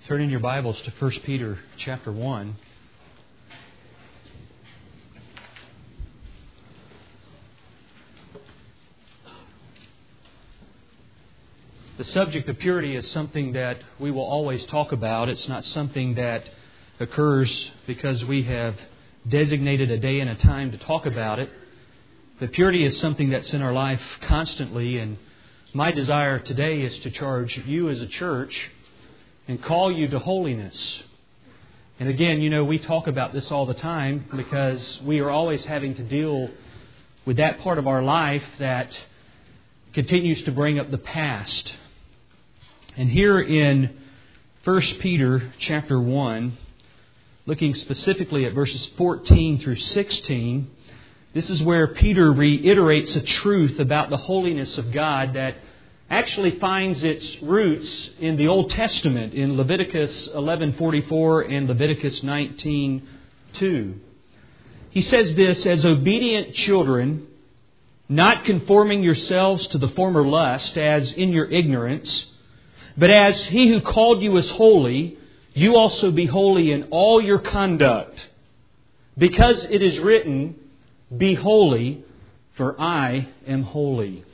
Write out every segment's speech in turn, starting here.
Turn in your Bibles to 1 Peter chapter 1. The subject of purity is something that we will always talk about. It's not something that occurs because we have designated a day and a time to talk about it. But purity is something that's in our life constantly, and my desire today is to charge you as a church and call you to holiness. And again, we talk about this all the time because we are always having to deal with that part of our life that continues to bring up the past. And here in 1 Peter chapter 1, looking specifically at verses 14 through 16, this is where Peter reiterates a truth about the holiness of God that actually finds its roots in the Old Testament, in Leviticus 11:44 and Leviticus 19:2. He says this, "As obedient children, not conforming yourselves to the former lust, as in your ignorance, but as He who called you is holy, you also be holy in all your conduct. Because it is written, 'Be holy, for I am holy.'"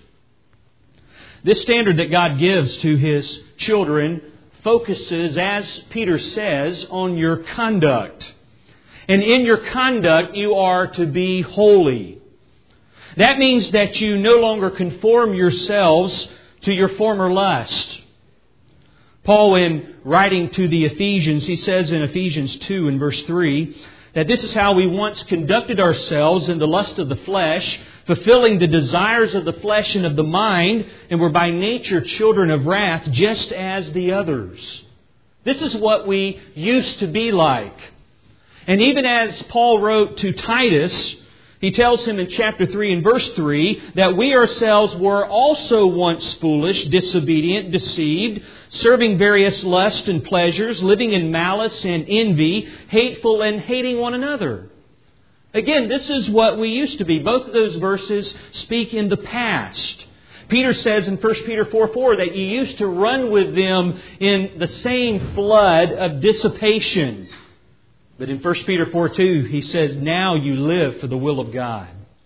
This standard that God gives to His children focuses, as Peter says, on your conduct. And in your conduct, you are to be holy. That means that you no longer conform yourselves to your former lust. Paul, in writing to the Ephesians, he says in Ephesians 2 and verse 3, that this is how we once conducted ourselves in the lust of the flesh, fulfilling the desires of the flesh and of the mind, and were by nature children of wrath, just as the others. This is what we used to be like. And even as Paul wrote to Titus, he tells him in chapter 3 and verse 3 that we ourselves were also once foolish, disobedient, deceived, serving various lusts and pleasures, living in malice and envy, hateful and hating one another. Again, this is what we used to be. Both of those verses speak in the past. Peter says in 1 Peter 4:4 that you used to run with them in the same flood of dissipation. But in 1 Peter 4:2, he says, now you live for the will of God.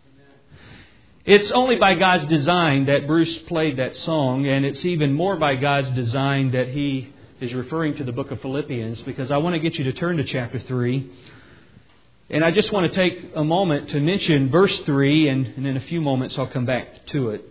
It's only by God's design that Bruce played that song, and it's even more by God's design that he is referring to the book of Philippians, because I want to get you to turn to chapter 3. And I just want to take a moment to mention verse 3, and in a few moments I'll come back to it.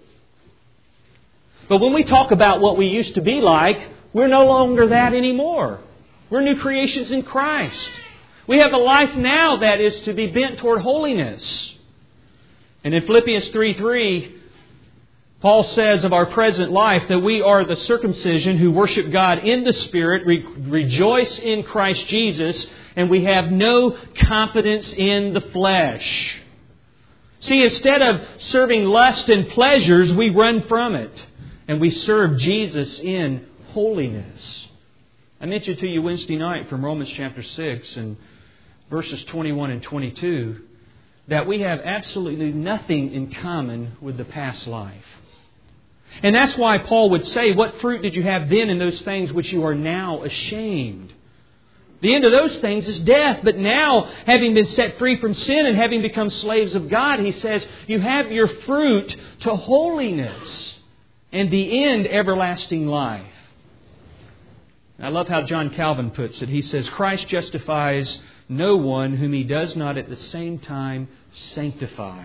But when we talk about what we used to be like, we're no longer that anymore. We're new creations in Christ. We have a life now that is to be bent toward holiness. And in Philippians 3:3, Paul says of our present life that we are the circumcision who worship God in the Spirit, rejoice in Christ Jesus, and we have no confidence in the flesh. See, instead of serving lust and pleasures, we run from it, and we serve Jesus in holiness. I mentioned to you Wednesday night from Romans chapter 6 and verses 21 and 22 that we have absolutely nothing in common with the past life. And that's why Paul would say, what fruit did you have then in those things which you are now ashamed? The end of those things is death. But now, having been set free from sin and having become slaves of God, he says, you have your fruit to holiness, and the end, everlasting life. I love how John Calvin puts it. He says, Christ justifies no one whom He does not at the same time sanctify.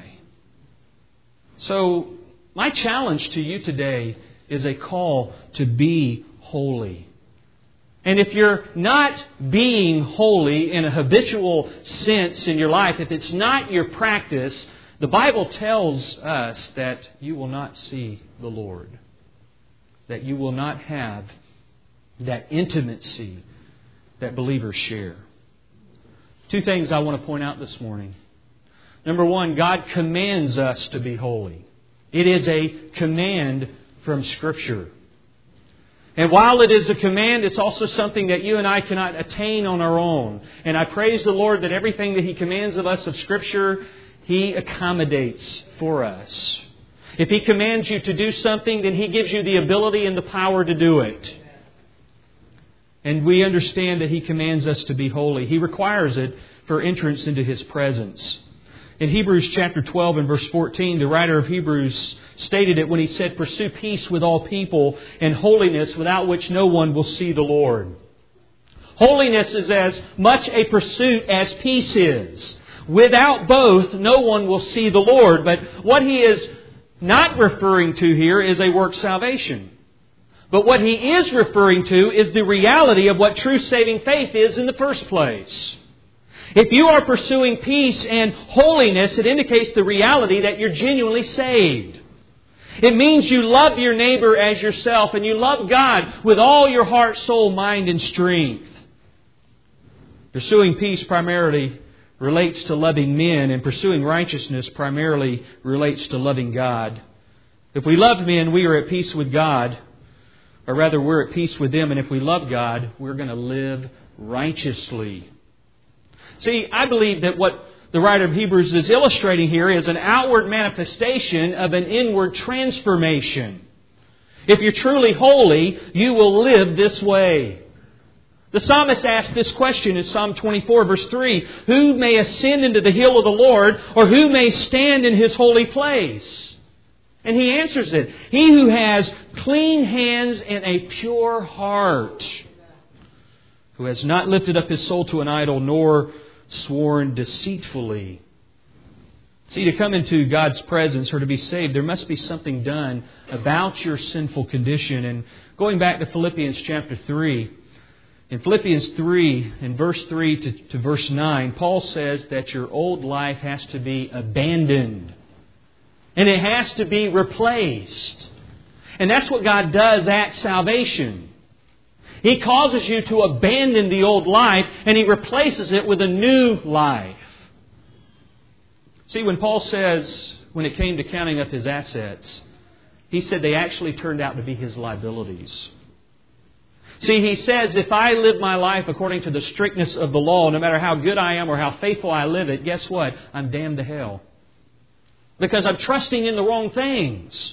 So, my challenge to you today is a call to be holy. And if you're not being holy in a habitual sense in your life, if it's not your practice, the Bible tells us that you will not see the Lord. That you will not have that intimacy that believers share. Two things I want to point out this morning. Number one, God commands us to be holy. It is a command from Scripture. And while it is a command, it's also something that you and I cannot attain on our own. And I praise the Lord that everything that He commands of us of Scripture, He accommodates for us. If He commands you to do something, then He gives you the ability and the power to do it. And we understand that He commands us to be holy. He requires it for entrance into His presence. In Hebrews chapter 12 and verse 14, the writer of Hebrews stated it when he said, "Pursue peace with all people and holiness, without which no one will see the Lord." Holiness is as much a pursuit as peace is. Without both, no one will see the Lord. But what he is not referring to here is a work salvation. But what he is referring to is the reality of what true saving faith is in the first place. If you are pursuing peace and holiness, it indicates the reality that you're genuinely saved. It means you love your neighbor as yourself, and you love God with all your heart, soul, mind, and strength. Pursuing peace primarily relates to loving men, and pursuing righteousness primarily relates to loving God. If we love men, we are at peace with God. Or rather, we're at peace with them. And if we love God, we're going to live righteously. See, I believe that what the writer of Hebrews is illustrating here is an outward manifestation of an inward transformation. If you're truly holy, you will live this way. The psalmist asked this question in Psalm 24, verse 3. "Who may ascend into the hill of the Lord, or who may stand in His holy place?" And he answers it. "He who has clean hands and a pure heart, who has not lifted up his soul to an idol, nor sworn deceitfully." See, to come into God's presence or to be saved, there must be something done about your sinful condition. And going back to Philippians chapter 3, in Philippians 3, in verse 3 to verse 9, Paul says that your old life has to be abandoned. And it has to be replaced. And that's what God does at salvation. He causes you to abandon the old life, and He replaces it with a new life. See, when Paul says, when it came to counting up his assets, he said they actually turned out to be his liabilities. See, he says, if I live my life according to the strictness of the law, no matter how good I am or how faithful I live it, guess what? I'm damned to hell. Because I'm trusting in the wrong things.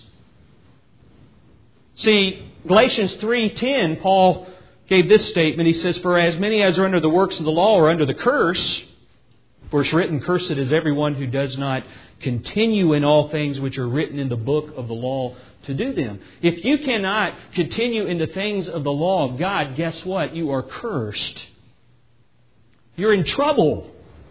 See, Galatians 3:10, Paul gave this statement. He says, "For as many as are under the works of the law are under the curse, for it's written, cursed is everyone who does not continue in all things which are written in the book of the law to do them." If you cannot continue in the things of the law of God, guess what? You are cursed. You're in trouble.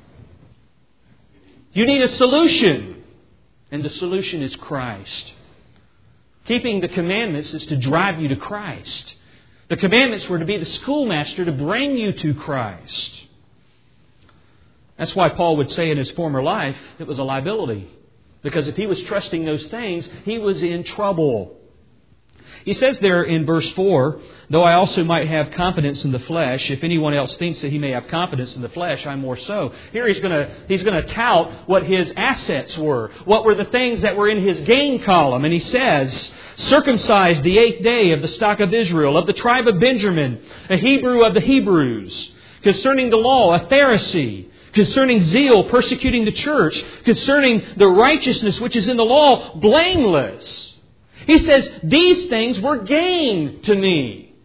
You need a solution. And the solution is Christ. Keeping the commandments is to drive you to Christ. The commandments were to be the schoolmaster to bring you to Christ. That's why Paul would say in his former life it was a liability. Because if he was trusting those things, he was in trouble. He says there in verse 4, "Though I also might have confidence in the flesh, if anyone else thinks that he may have confidence in the flesh, I more so." Here he's going to tout what his assets were. What were the things that were in his gain column? And he says, "Circumcised the 8th day, of the stock of Israel, of the tribe of Benjamin, a Hebrew of the Hebrews, concerning the law, a Pharisee, concerning zeal, persecuting the church, concerning the righteousness which is in the law, blameless." He says, these things were gain to me.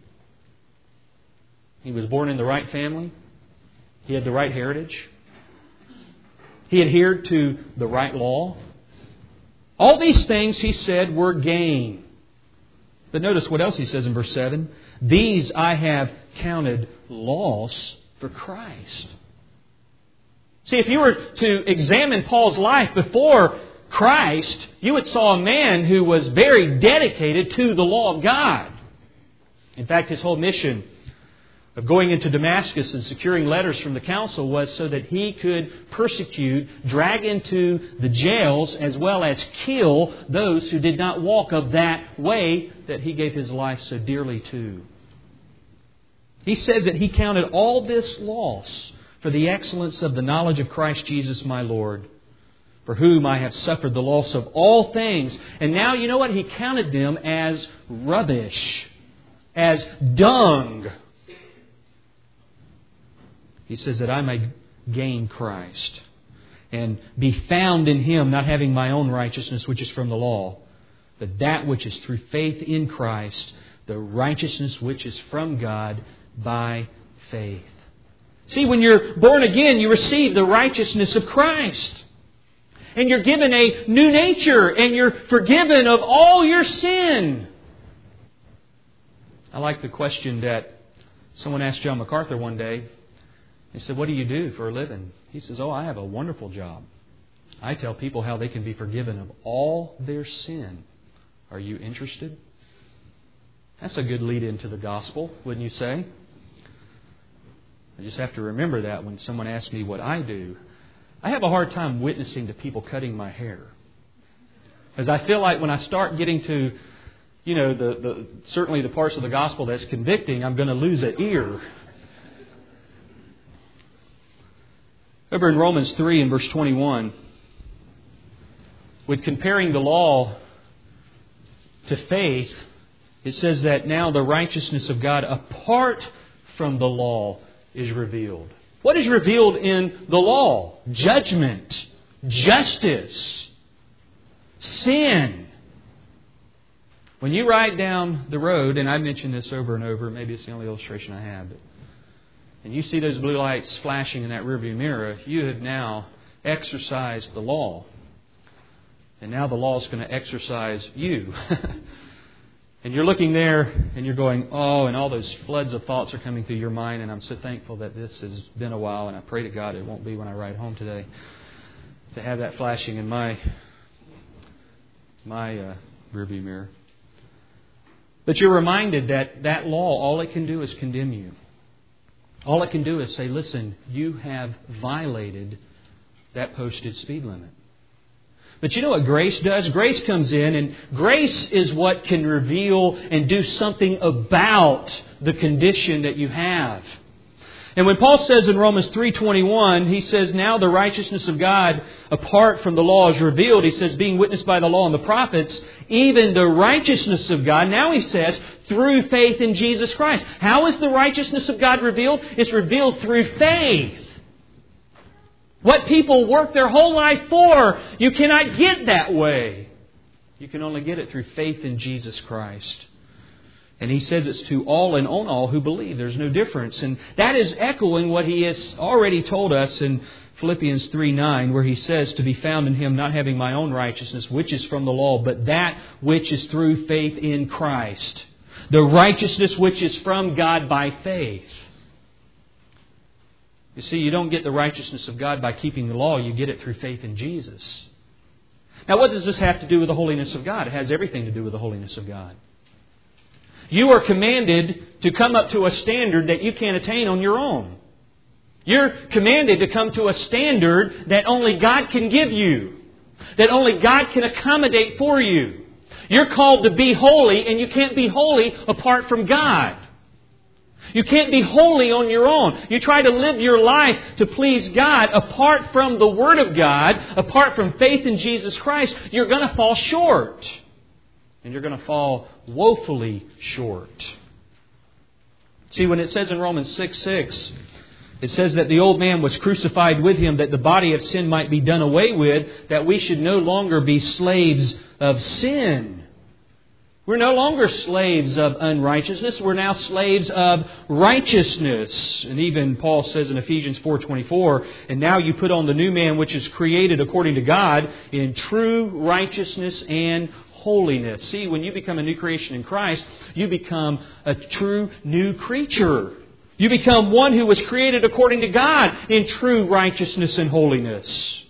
He was born in the right family. He had the right heritage. He adhered to the right law. All these things, he said, were gain. But notice what else he says in verse 7. "These I have counted loss for Christ." See, if you were to examine Paul's life before Christ, you would saw a man who was very dedicated to the law of God. In fact, his whole mission of going into Damascus and securing letters from the council was so that he could persecute, drag into the jails, as well as kill those who did not walk of that way that he gave his life so dearly to. He says that he counted all this loss for the excellence of the knowledge of Christ Jesus my Lord, for whom I have suffered the loss of all things. And now, you know what? He counted them as rubbish, as dung. He says that I may gain Christ and be found in Him, not having my own righteousness, which is from the law, but that which is through faith in Christ, the righteousness which is from God, by faith. See, when you're born again, you receive the righteousness of Christ. And you're given a new nature, and you're forgiven of all your sin. I like the question that someone asked John MacArthur one day. He said, "What do you do for a living?" He says, "Oh, I have a wonderful job. I tell people how they can be forgiven of all their sin. Are you interested?" That's a good lead into the gospel, wouldn't you say? I just have to remember that when someone asks me what I do. I have a hard time witnessing to people cutting my hair. Because I feel like when I start getting to, certainly the parts of the gospel that's convicting, I'm going to lose an ear. Over in Romans 3 and verse 21, with comparing the law to faith, it says that now the righteousness of God apart from the law is revealed. What is revealed in the law? Judgment, justice, sin. When you ride down the road, and I mention this over and over, maybe it's the only illustration I have, and you see those blue lights flashing in that rearview mirror, you have now exercised the law. And now the law is going to exercise you. And you're looking there and you're going, oh, and all those floods of thoughts are coming through your mind. And I'm so thankful that this has been a while. And I pray to God it won't be when I ride home today to have that flashing in my rearview mirror. But you're reminded that that law, all it can do is condemn you. All it can do is say, listen, you have violated that posted speed limit. But you know what grace does? Grace comes in, and grace is what can reveal and do something about the condition that you have. And when Paul says in Romans 3:21, he says, now the righteousness of God apart from the law is revealed. He says, being witnessed by the law and the prophets, even the righteousness of God. Now he says, through faith in Jesus Christ. How is the righteousness of God revealed? It's revealed through faith. What people work their whole life for, you cannot get that way. You can only get it through faith in Jesus Christ. And he says it's to all and on all who believe. There's no difference. And that is echoing what he has already told us in Philippians 3:9, where he says, to be found in Him, not having my own righteousness, which is from the law, but that which is through faith in Christ. The righteousness which is from God by faith. You see, you don't get the righteousness of God by keeping the law. You get it through faith in Jesus. Now, what does this have to do with the holiness of God? It has everything to do with the holiness of God. You are commanded to come up to a standard that you can't attain on your own. You're commanded to come to a standard that only God can give you. That only God can accommodate for you. You're called to be holy, and you can't be holy apart from God. You can't be holy on your own. You try to live your life to please God apart from the Word of God, apart from faith in Jesus Christ, you're going to fall short. And you're going to fall woefully short. See, when it says in Romans 6:6, it says that the old man was crucified with Him, that the body of sin might be done away with, that we should no longer be slaves of sin. We're no longer slaves of unrighteousness. We're now slaves of righteousness. And even Paul says in Ephesians 4:24, and now you put on the new man which is created according to God in true righteousness and holiness. See, when you become a new creation in Christ, you become a true new creature. You become one who was created according to God in true righteousness and holiness.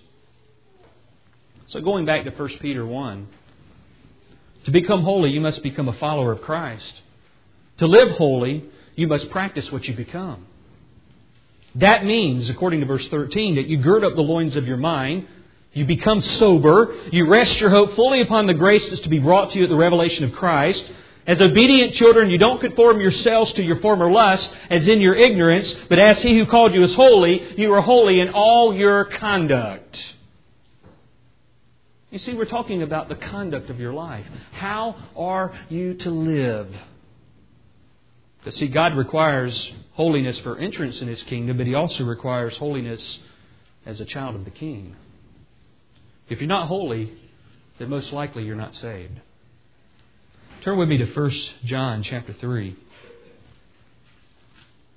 So going back to 1 Peter 1, to become holy, you must become a follower of Christ. To live holy, you must practice what you become. That means, according to verse 13, that you gird up the loins of your mind, you become sober, you rest your hope fully upon the grace that's to be brought to you at the revelation of Christ. As obedient children, you don't conform yourselves to your former lusts, as in your ignorance, but as He who called you is holy, you are holy in all your conduct. You see, we're talking about the conduct of your life. How are you to live? But see, God requires holiness for entrance in His kingdom, but He also requires holiness as a child of the King. If you're not holy, then most likely you're not saved. Turn with me to 1 John chapter 3.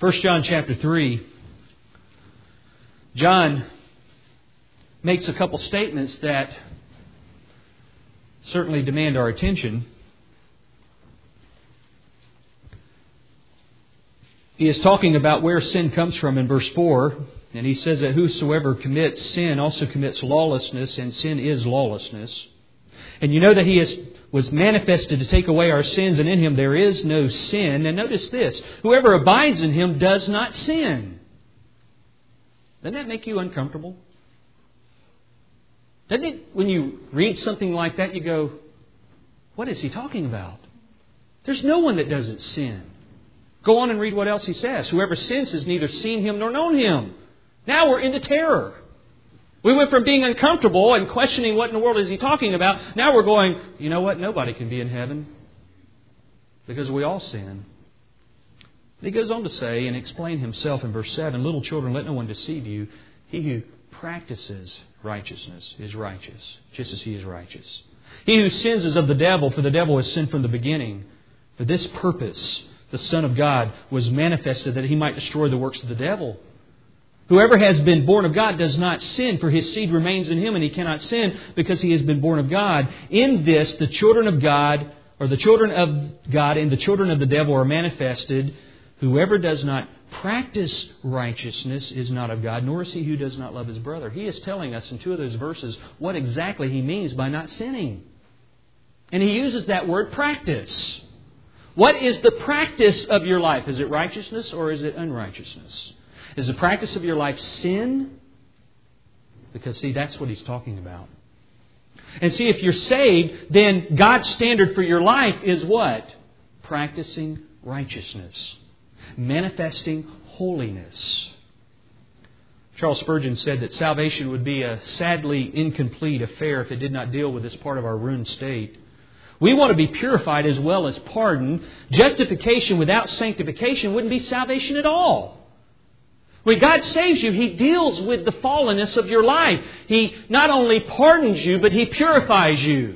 1 John chapter 3, John makes a couple statements that certainly demand our attention. He is talking about where sin comes from in verse 4, and he says that whosoever commits sin also commits lawlessness, and sin is lawlessness. And you know that He was manifested to take away our sins, and in Him there is no sin. And notice this, whoever abides in Him does not sin. Doesn't that make you uncomfortable? Doesn't it, when you read something like that, you go, what is he talking about? There's no one that doesn't sin. Go on and read what else he says. Whoever sins has neither seen Him nor known Him. Now we're into terror. We went from being uncomfortable and questioning what in the world is he talking about. Now we're going, you know what? Nobody can be in heaven because we all sin. And he goes on to say and explain himself in verse 7, little children, let no one deceive you. He who practices righteousness is righteous, just as he is righteous. He who sins is of the devil, for the devil has sinned from the beginning. For this purpose, the Son of God was manifested that He might destroy the works of the devil. Whoever has been born of God does not sin, for his seed remains in him, and he cannot sin because he has been born of God. In this, the children of God, or the children of God and the children of the devil are manifested. Whoever does not practice righteousness is not of God, nor is he who does not love his brother. He is telling us in two of those verses what exactly he means by not sinning. And he uses that word practice. What is the practice of your life? Is it righteousness or is it unrighteousness? Is the practice of your life sin? Because, see, that's what he's talking about. And see, if you're saved, then God's standard for your life is what? Practicing righteousness. Manifesting holiness. Charles Spurgeon said that salvation would be a sadly incomplete affair if it did not deal with this part of our ruined state. We want to be purified as well as pardoned. Justification without sanctification wouldn't be salvation at all. When God saves you, He deals with the fallenness of your life. He not only pardons you, but He purifies you.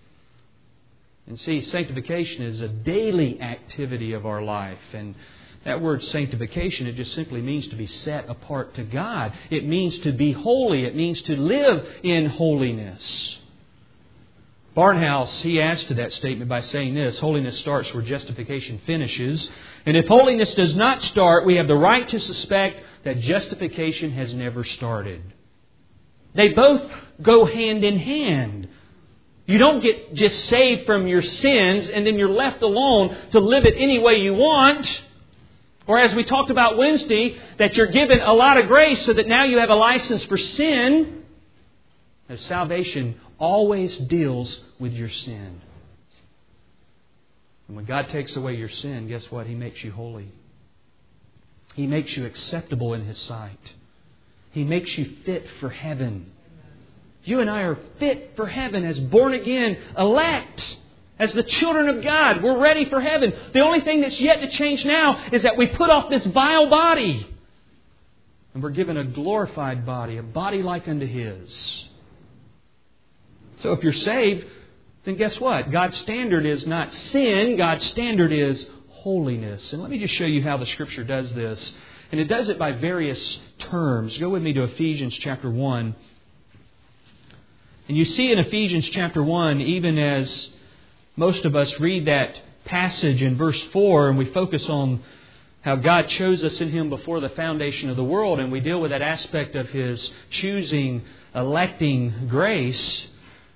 And see, sanctification is a daily activity of our life. And that word sanctification, it just simply means to be set apart to God. It means to be holy. It means to live in holiness. Barnhouse, he adds to that statement by saying this: holiness starts where justification finishes. And if holiness does not start, we have the right to suspect that justification has never started. They both go hand in hand. You don't get just saved from your sins and then you're left alone to live it any way you want. Or as we talked about Wednesday, that you're given a lot of grace so that now you have a license for sin. Now, salvation always deals with your sin. And when God takes away your sin, guess what? He makes you holy. He makes you acceptable in His sight. He makes you fit for heaven. You and I are fit for heaven as born again, elect, as the children of God. We're ready for heaven. The only thing that's yet to change now is that we put off this vile body. And we're given a glorified body, a body like unto His. So if you're saved, then guess what? God's standard is not sin. God's standard is holiness. And let me just show you how the Scripture does this. And it does it by various terms. Go with me to Ephesians chapter 1. And you see in Ephesians chapter 1, even as most of us read that passage in verse 4, and we focus on how God chose us in Him before the foundation of the world, and we deal with that aspect of His choosing, electing grace,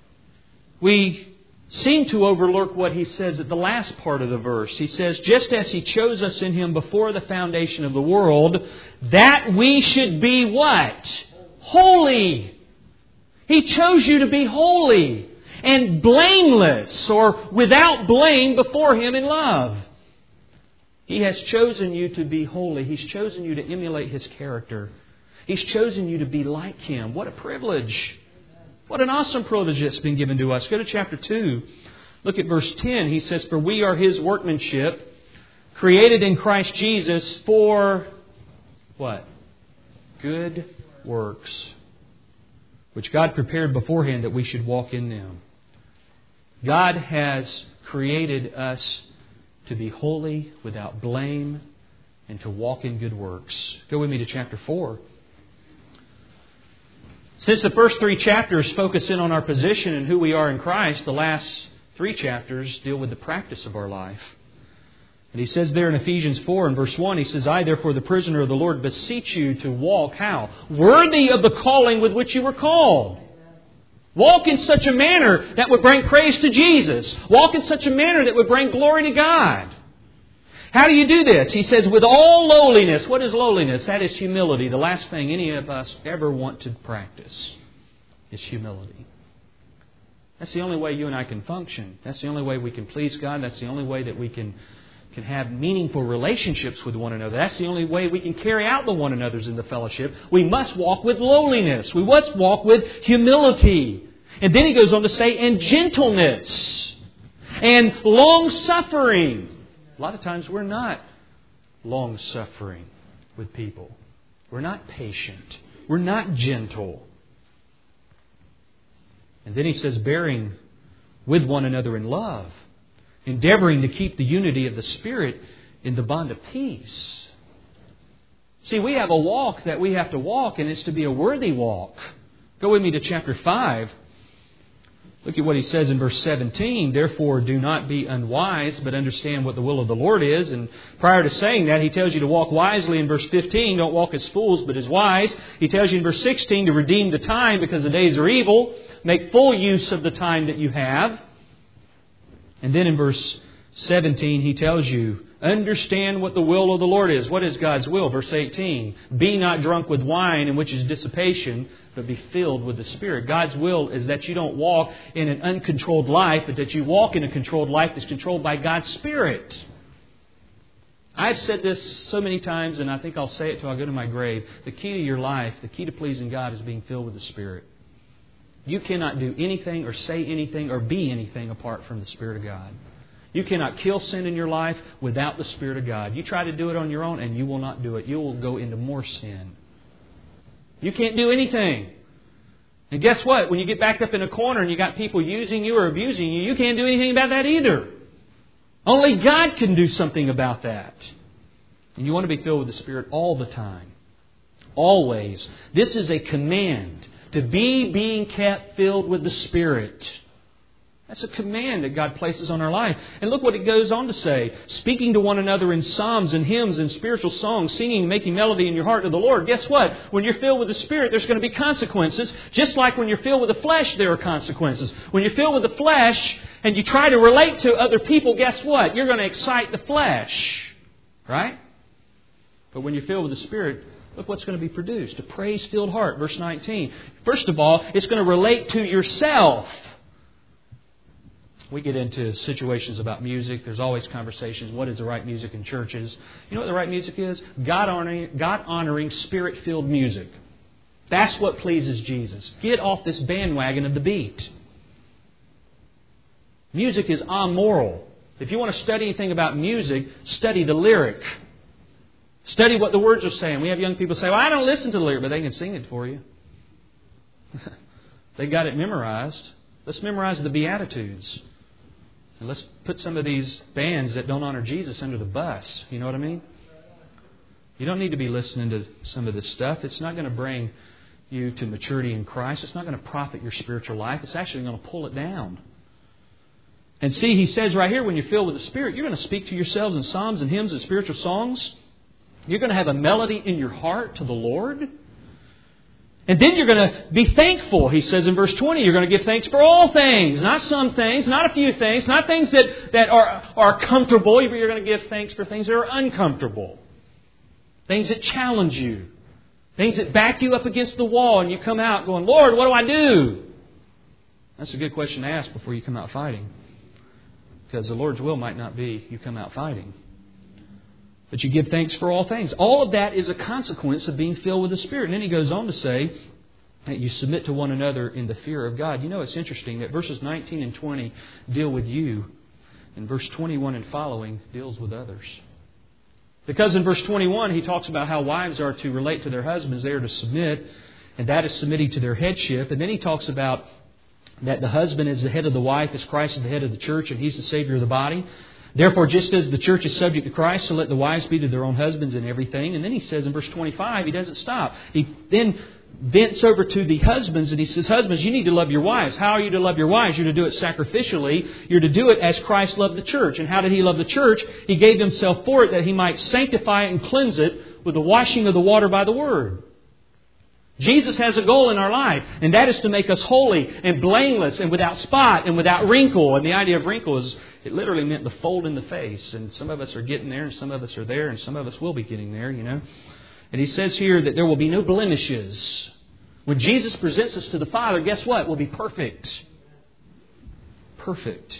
we seem to overlook what he says at the last part of the verse. He says, just as He chose us in Him before the foundation of the world, that we should be what? Holy. He chose you to be holy and blameless, or without blame before Him in love. He has chosen you to be holy. He's chosen you to emulate His character. He's chosen you to be like Him. What a privilege. What an awesome privilege that's been given to us. Go to chapter 2. Look at verse 10. He says, for we are His workmanship, created in Christ Jesus for what? Good works, which God prepared beforehand that we should walk in them. God has created us to be holy, without blame, and to walk in good works. Go with me to chapter 4. Since the first 3 chapters focus in on our position and who we are in Christ, the last 3 chapters deal with the practice of our life. And he says there in Ephesians 4 and verse 1, he says, I, therefore, the prisoner of the Lord, beseech you to walk, how? Worthy of the calling with which you were called. Walk in such a manner that would bring praise to Jesus. Walk in such a manner that would bring glory to God. How do you do this? He says, with all lowliness. What is lowliness? That is humility. The last thing any of us ever want to practice is humility. That's the only way you and I can function. That's the only way we can please God. That's the only way that we can have meaningful relationships with one another. That's the only way we can carry out the one another's in the fellowship. We must walk with lowliness. We must walk with humility. And then he goes on to say, and gentleness and long-suffering. A lot of times we're not long-suffering with people. We're not patient. We're not gentle. And then he says, bearing with one another in love, endeavoring to keep the unity of the Spirit in the bond of peace. See, we have a walk that we have to walk, and it's to be a worthy walk. Go with me to chapter 5. Look at what he says in verse 17. Therefore, do not be unwise, but understand what the will of the Lord is. And prior to saying that, he tells you to walk wisely in verse 15. Don't walk as fools, but as wise. He tells you in verse 16 to redeem the time because the days are evil. Make full use of the time that you have. And then in verse 17, he tells you, understand what the will of the Lord is. What is God's will? Verse 18, be not drunk with wine, in which is dissipation, but be filled with the Spirit. God's will is that you don't walk in an uncontrolled life, but that you walk in a controlled life that's controlled by God's Spirit. I've said this so many times, and I think I'll say it till I go to my grave. The key to your life, the key to pleasing God is being filled with the Spirit. You cannot do anything or say anything or be anything apart from the Spirit of God. You cannot kill sin in your life without the Spirit of God. You try to do it on your own and you will not do it. You will go into more sin. You can't do anything. And guess what? When you get backed up in a corner and you got people using you or abusing you, you can't do anything about that either. Only God can do something about that. And you want to be filled with the Spirit all the time. Always. This is a command. To be being kept filled with the Spirit. That's a command that God places on our life. And look what it goes on to say. Speaking to one another in psalms and hymns and spiritual songs, singing, making melody in your heart to the Lord. Guess what? When you're filled with the Spirit, there's going to be consequences. Just like when you're filled with the flesh, there are consequences. When you're filled with the flesh and you try to relate to other people, guess what? You're going to excite the flesh. Right? But when you're filled with the Spirit, look what's going to be produced. A praise-filled heart. Verse 19. First of all, it's going to relate to yourself. We get into situations about music. There's always conversations. What is the right music in churches? You know what the right music is? God-honoring, Spirit-filled music. That's what pleases Jesus. Get off this bandwagon of the beat. Music is amoral. If you want to study anything about music, study the lyric. Study what the words are saying. We have young people say, well, I don't listen to the lyric, but they can sing it for you. They got it memorized. Let's memorize the Beatitudes. And let's put some of these bands that don't honor Jesus under the bus. You know what I mean? You don't need to be listening to some of this stuff. It's not going to bring you to maturity in Christ. It's not going to profit your spiritual life. It's actually going to pull it down. And see, he says right here, when you're filled with the Spirit, you're going to speak to yourselves in psalms and hymns and spiritual songs. You're going to have a melody in your heart to the Lord. And then you're going to be thankful. He says in verse 20, you're going to give thanks for all things. Not some things, not a few things, not things that are comfortable. You're going to give thanks for things that are uncomfortable. Things that challenge you. Things that back you up against the wall and you come out going, Lord, what do I do? That's a good question to ask before you come out fighting. Because the Lord's will might not be you come out fighting. But you give thanks for all things. All of that is a consequence of being filled with the Spirit. And then he goes on to say that you submit to one another in the fear of God. You know, it's interesting that verses 19 and 20 deal with you. And verse 21 and following deals with others. Because in verse 21, he talks about how wives are to relate to their husbands. They are to submit. And that is submitting to their headship. And then he talks about that the husband is the head of the wife as Christ is the head of the church and He's the Savior of the body. Therefore, just as the church is subject to Christ, so let the wives be to their own husbands in everything. And then he says in verse 25, he doesn't stop. He then bents over to the husbands and he says, husbands, you need to love your wives. How are you to love your wives? You're to do it sacrificially. You're to do it as Christ loved the church. And how did He love the church? He gave Himself for it that He might sanctify it and cleanse it with the washing of the water by the Word. Jesus has a goal in our life, and that is to make us holy and blameless and without spot and without wrinkle. And the idea of wrinkle is, it literally meant the fold in the face. And some of us are getting there, and some of us are there, and some of us will be getting there, you know. And He says here that there will be no blemishes. When Jesus presents us to the Father, guess what? We'll be perfect. Perfect.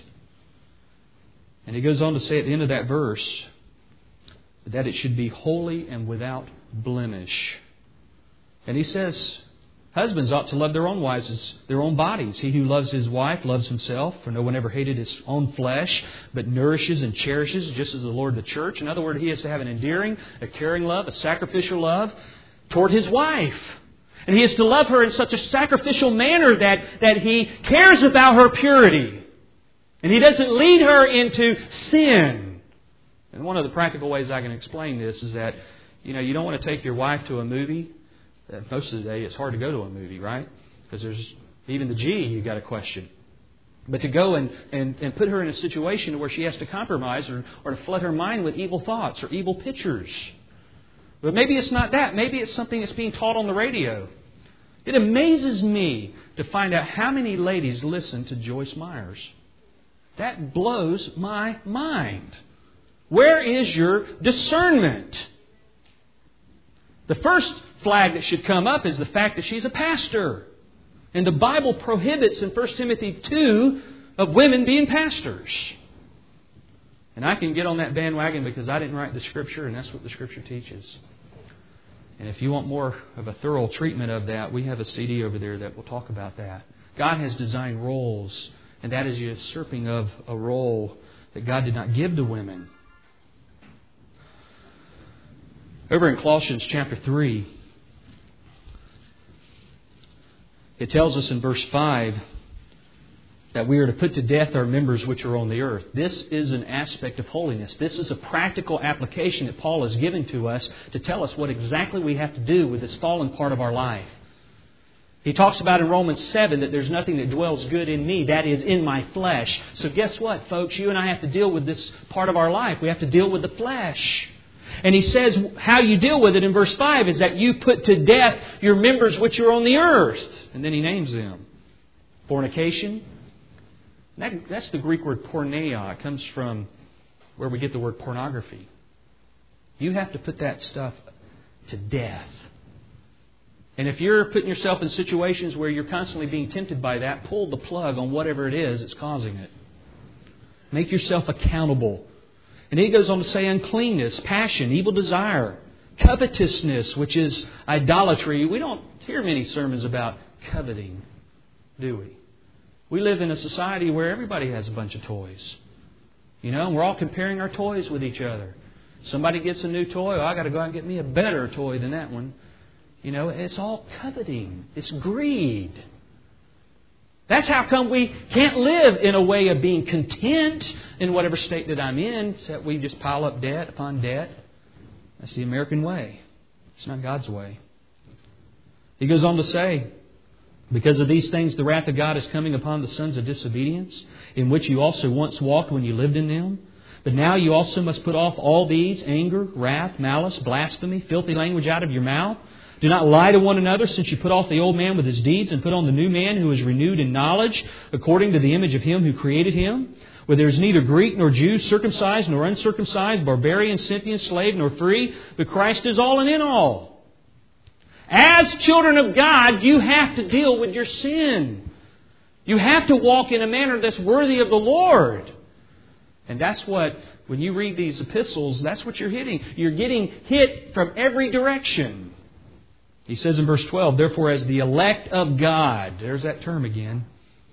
And He goes on to say at the end of that verse that it should be holy and without blemish. And He says, husbands ought to love their own wives as their own bodies. He who loves his wife loves himself, for no one ever hated his own flesh, but nourishes and cherishes, just as the Lord the church. In other words, he has to have an endearing, a caring love, a sacrificial love toward his wife. And he is to love her in such a sacrificial manner that he cares about her purity. And he doesn't lead her into sin. And one of the practical ways I can explain this is that, you don't want to take your wife to a movie. Most of the day, it's hard to go to a movie, right? Because there's even the G you've got to question. But to go and put her in a situation where she has to compromise or to flood her mind with evil thoughts or evil pictures. But maybe it's not that. Maybe it's something that's being taught on the radio. It amazes me to find out how many ladies listen to Joyce Myers. That blows my mind. Where is your discernment? The first flag that should come up is the fact that she's a pastor. And the Bible prohibits in 1 Timothy 2 of women being pastors. And I can get on that bandwagon because I didn't write the Scripture, and that's what the Scripture teaches. And if you want more of a thorough treatment of that, we have a CD over there that will talk about that. God has designed roles, and that is usurping of a role that God did not give to women. Over in Colossians chapter 3, it tells us in verse 5 that we are to put to death our members which are on the earth. This is an aspect of holiness. This is a practical application that Paul is giving to us to tell us what exactly we have to do with this fallen part of our life. He talks about in Romans 7 that there's nothing that dwells good in me, that is, in my flesh. So guess what, folks? You and I have to deal with this part of our life. We have to deal with the flesh. And he says how you deal with it in verse 5 is that you put to death your members which are on the earth. And then he names them. Fornication. That's the Greek word porneia. It comes from where we get the word pornography. You have to put that stuff to death. And if you're putting yourself in situations where you're constantly being tempted by that, pull the plug on whatever it is that's causing it. Make yourself accountable. And he goes on to say uncleanness, passion, evil desire, covetousness, which is idolatry. We don't hear many sermons about coveting, do we? We live in a society where everybody has a bunch of toys. And we're all comparing our toys with each other. Somebody gets a new toy, I got to go out and get me a better toy than that one. It's all coveting. It's greed. That's how come we can't live in a way of being content in whatever state that I'm in, except we just pile up debt upon debt. That's the American way. It's not God's way. He goes on to say, because of these things, the wrath of God is coming upon the sons of disobedience, in which you also once walked when you lived in them. But now you also must put off all these: anger, wrath, malice, blasphemy, filthy language out of your mouth. Do not lie to one another, since you put off the old man with his deeds and put on the new man, who is renewed in knowledge according to the image of Him who created him. Where there is neither Greek nor Jew, circumcised nor uncircumcised, barbarian, Scythian, slave nor free, but Christ is all and in all. As children of God, you have to deal with your sin. You have to walk in a manner that's worthy of the Lord. And that's what, when you read these epistles, that's what you're hitting. You're getting hit from every direction. He says in verse 12, therefore as the elect of God, there's that term again,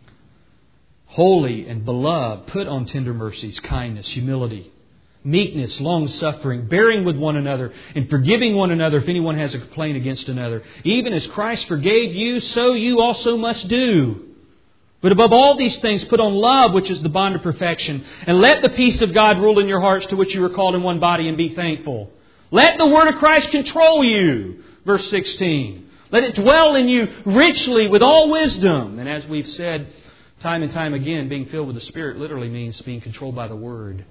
holy and beloved, put on tender mercies, kindness, humility, meekness, long-suffering, bearing with one another, and forgiving one another if anyone has a complaint against another. Even as Christ forgave you, so you also must do. But above all these things, put on love, which is the bond of perfection. And let the peace of God rule in your hearts, to which you were called in one body, and be thankful. Let the word of Christ control you. Verse 16. Let it dwell in you richly with all wisdom. And as we've said time and time again, being filled with the Spirit literally means being controlled by the Word.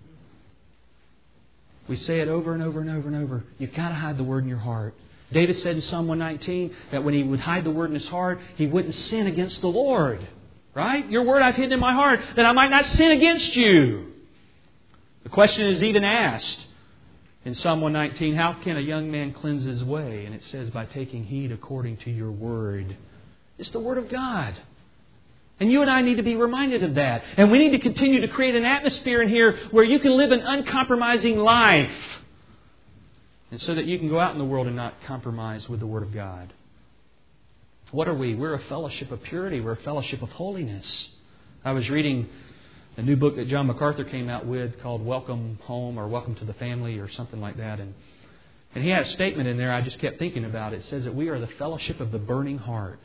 We say it over and over and over and over. You've got to hide the Word in your heart. David said in Psalm 119 that when he would hide the Word in his heart, he wouldn't sin against the Lord. Right? Your Word I've hidden in my heart, that I might not sin against you. The question is even asked in Psalm 119, how can a young man cleanse his way? And it says, by taking heed according to your Word. It's the Word of God. And you and I need to be reminded of that. And we need to continue to create an atmosphere in here where you can live an uncompromising life. And so that you can go out in the world and not compromise with the Word of God. What are we? We're a fellowship of purity. We're a fellowship of holiness. I was reading a new book that John MacArthur came out with called Welcome Home or Welcome to the Family or something like that. And he had a statement in there I just kept thinking about. It says that we are the fellowship of the burning heart.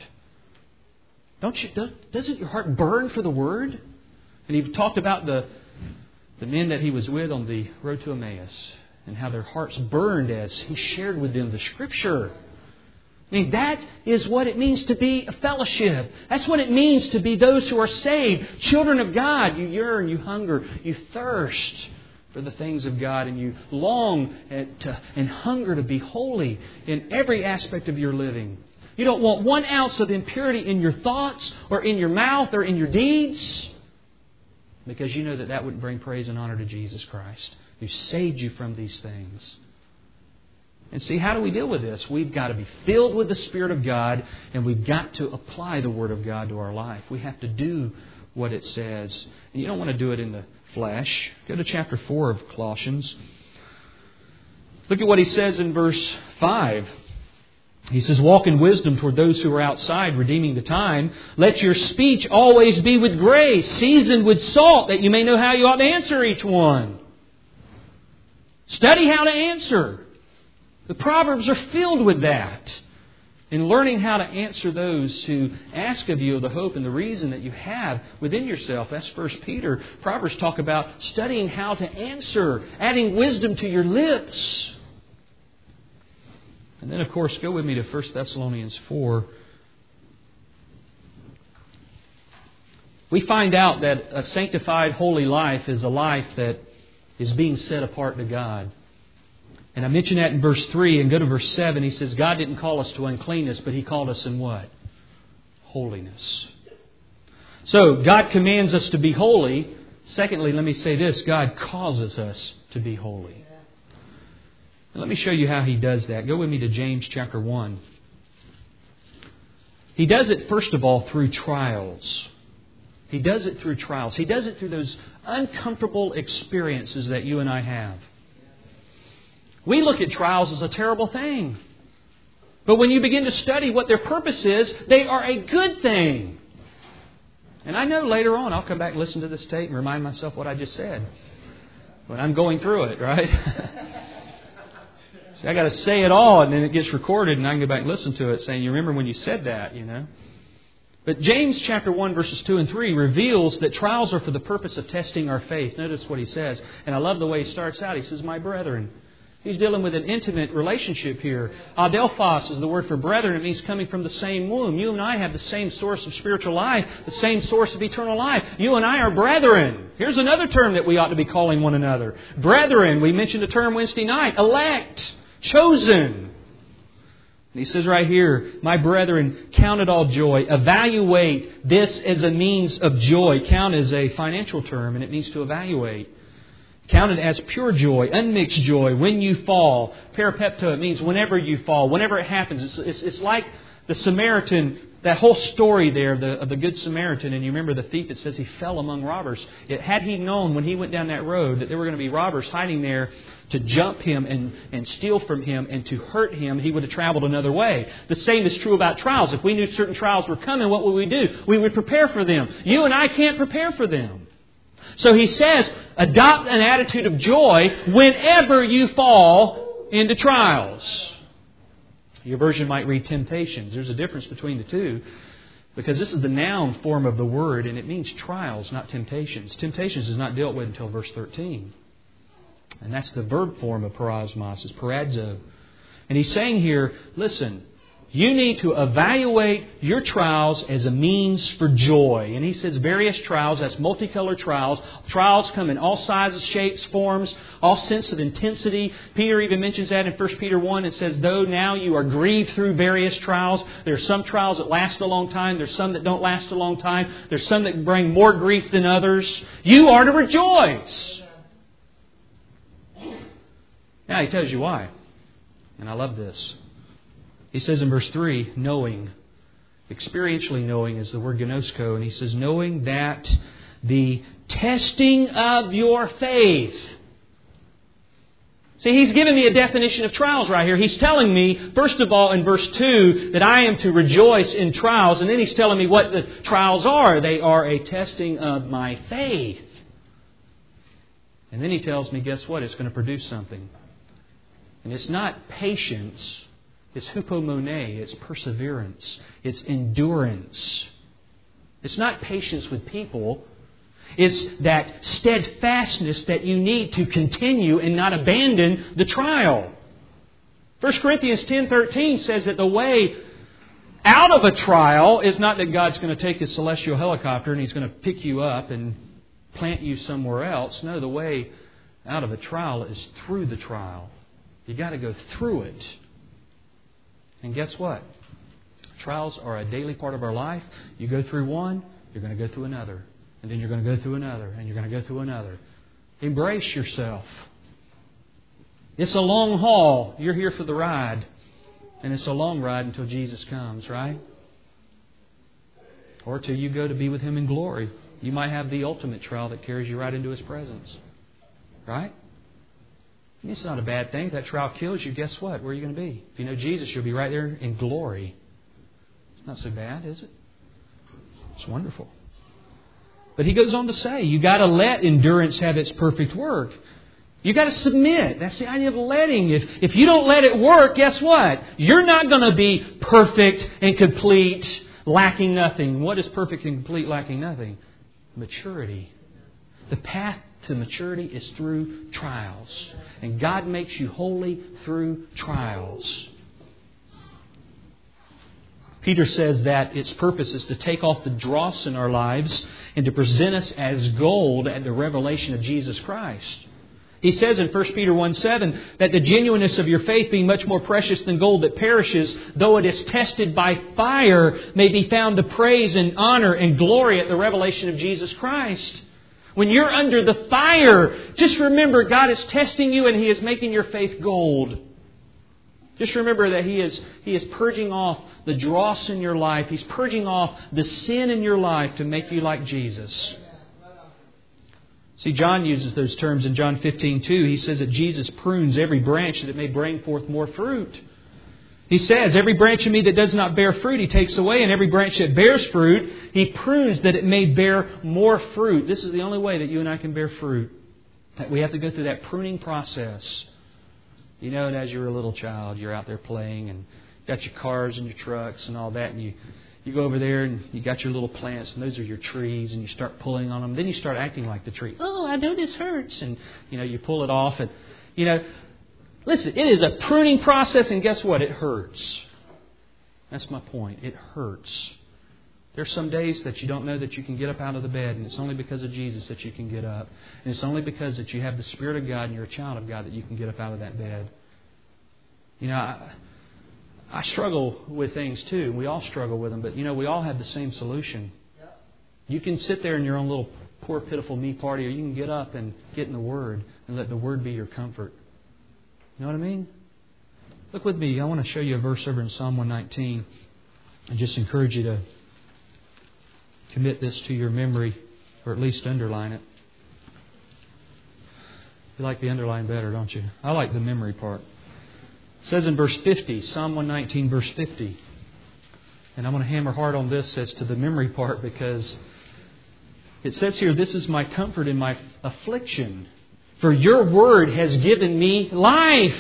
Doesn't your heart burn for the Word? And he talked about the men that he was with on the road to Emmaus and how their hearts burned as he shared with them the Scripture. I mean, that is what it means to be a fellowship. That's what it means to be those who are saved. Children of God. You yearn, you hunger, you thirst for the things of God, and you long and hunger to be holy in every aspect of your living. You don't want 1 ounce of impurity in your thoughts or in your mouth or in your deeds, because you know that wouldn't bring praise and honor to Jesus Christ, who saved you from these things. And see, how do we deal with this? We've got to be filled with the Spirit of God, and we've got to apply the Word of God to our life. We have to do what it says. And you don't want to do it in the flesh. Go to chapter 4 of Colossians. Look at what he says in verse 5. He says, walk in wisdom toward those who are outside, redeeming the time. Let your speech always be with grace, seasoned with salt, that you may know how you ought to answer each one. Study how to answer. The Proverbs are filled with that. In learning how to answer those who ask of you the hope and the reason that you have within yourself. That's 1 Peter. Proverbs talk about studying how to answer, adding wisdom to your lips. And then, of course, go with me to 1 Thessalonians 4. We find out that a sanctified, holy life is a life that is being set apart to God. And I mentioned that in verse 3, and go to verse 7. He says, God didn't call us to uncleanness, but He called us in what? Holiness. So, God commands us to be holy. Secondly, let me say this. God causes us to be holy. And let me show you how He does that. Go with me to James chapter 1. He does it, first of all, through trials. He does it through trials. He does it through those uncomfortable experiences that you and I have. We look at trials as a terrible thing. But when you begin to study what their purpose is, they are a good thing. And I know later on I'll come back and listen to this tape and remind myself what I just said when I'm going through it, right? See, I got to say it all, and then it gets recorded, and I can go back and listen to it saying, you remember when you said that, you know? But James chapter 1 verses 2 and 3 reveals that trials are for the purpose of testing our faith. Notice what he says. And I love the way he starts out. He says, my brethren. He's dealing with an intimate relationship here. Adelphos is the word for brethren. It means coming from the same womb. You and I have the same source of spiritual life, the same source of eternal life. You and I are brethren. Here's another term that we ought to be calling one another. Brethren. We mentioned a term Wednesday night. Elect. Chosen. And he says right here, my brethren, count it all joy. Evaluate this as a means of joy. Count is a financial term, and it means to evaluate. Count it as pure joy, unmixed joy, when you fall. Peripepto, it means whenever you fall, whenever it happens. It's like the Samaritan, that whole story there of the Good Samaritan. And you remember the thief that says he fell among robbers. Had he known when he went down that road that there were going to be robbers hiding there to jump him and steal from him and to hurt him, he would have traveled another way. The same is true about trials. If we knew certain trials were coming, what would we do? We would prepare for them. You and I can't prepare for them. So he says, adopt an attitude of joy whenever you fall into trials. Your version might read temptations. There's a difference between the two. Because this is the noun form of the word, and it means trials, not temptations. Temptations is not dealt with until verse 13. And that's the verb form of parasmos, is paradzo. And he's saying here, listen, you need to evaluate your trials as a means for joy. And he says various trials, that's multicolored trials. Trials come in all sizes, shapes, forms, all sense of intensity. Peter even mentions that in 1 Peter 1. It says, though now you are grieved through various trials. There are some trials that last a long time. There's some that don't last a long time. There's some that bring more grief than others. You are to rejoice. Now he tells you why. And I love this. He says in verse 3, knowing, experientially knowing is the word gnosko, and he says, knowing that the testing of your faith. See, he's giving me a definition of trials right here. He's telling me, first of all, in verse 2, that I am to rejoice in trials, and then he's telling me what the trials are. They are a testing of my faith. And then he tells me, guess what? It's going to produce something. And it's not patience. It's hupomone, it's perseverance, it's endurance. It's not patience with people. It's that steadfastness that you need to continue and not abandon the trial. 1 Corinthians 10:13 says that the way out of a trial is not that God's going to take His celestial helicopter and He's going to pick you up and plant you somewhere else. No, the way out of a trial is through the trial. You've got to go through it. And guess what? Trials are a daily part of our life. You go through one, you're going to go through another. And then you're going to go through another. And you're going to go through another. Embrace yourself. It's a long haul. You're here for the ride. And it's a long ride until Jesus comes, right? Or till you go to be with Him in glory. You might have the ultimate trial that carries you right into His presence. Right? It's not a bad thing. If that trial kills you, guess what? Where are you going to be? If you know Jesus, you'll be right there in glory. It's not so bad, is it? It's wonderful. But he goes on to say, you got to let endurance have its perfect work. You got to submit. That's the idea of letting. If you don't let it work, guess what? You're not going to be perfect and complete, lacking nothing. What is perfect and complete, lacking nothing? Maturity. The path to maturity is through trials. And God makes you holy through trials. Peter says that its purpose is to take off the dross in our lives and to present us as gold at the revelation of Jesus Christ. He says in 1 Peter 1:7 that the genuineness of your faith, being much more precious than gold that perishes, though it is tested by fire, may be found to praise and honor and glory at the revelation of Jesus Christ. When you're under the fire, just remember God is testing you and He is making your faith gold. Just remember that He is purging off the dross in your life. He's purging off the sin in your life to make you like Jesus. See, John uses those terms in John 15:2. He says that Jesus prunes every branch that it may bring forth more fruit. He says, every branch in me that does not bear fruit, He takes away. And every branch that bears fruit, He prunes that it may bear more fruit. This is the only way that you and I can bear fruit. That we have to go through that pruning process. You know, and as you're a little child, you're out there playing and got your cars and your trucks and all that. And you go over there and you got your little plants and those are your trees and you start pulling on them. Then you start acting like the tree. Oh, I know this hurts. And, you pull it off and, listen, it is a pruning process, and guess what? It hurts. That's my point. It hurts. There's some days that you don't know that you can get up out of the bed, and it's only because of Jesus that you can get up. And it's only because that you have the Spirit of God and you're a child of God that you can get up out of that bed. I struggle with things too. We all struggle with them, but we all have the same solution. You can sit there in your own little poor, pitiful me party, or you can get up and get in the Word and let the Word be your comfort. You know what I mean? Look with me. I want to show you a verse over in Psalm 119 and just encourage you to commit this to your memory, or at least underline it. You like the underline better, don't you? I like the memory part. It says in verse 50, Psalm 119, verse 50. And I'm going to hammer hard on this as to the memory part, because it says here, this is my comfort in my affliction, for your word has given me life.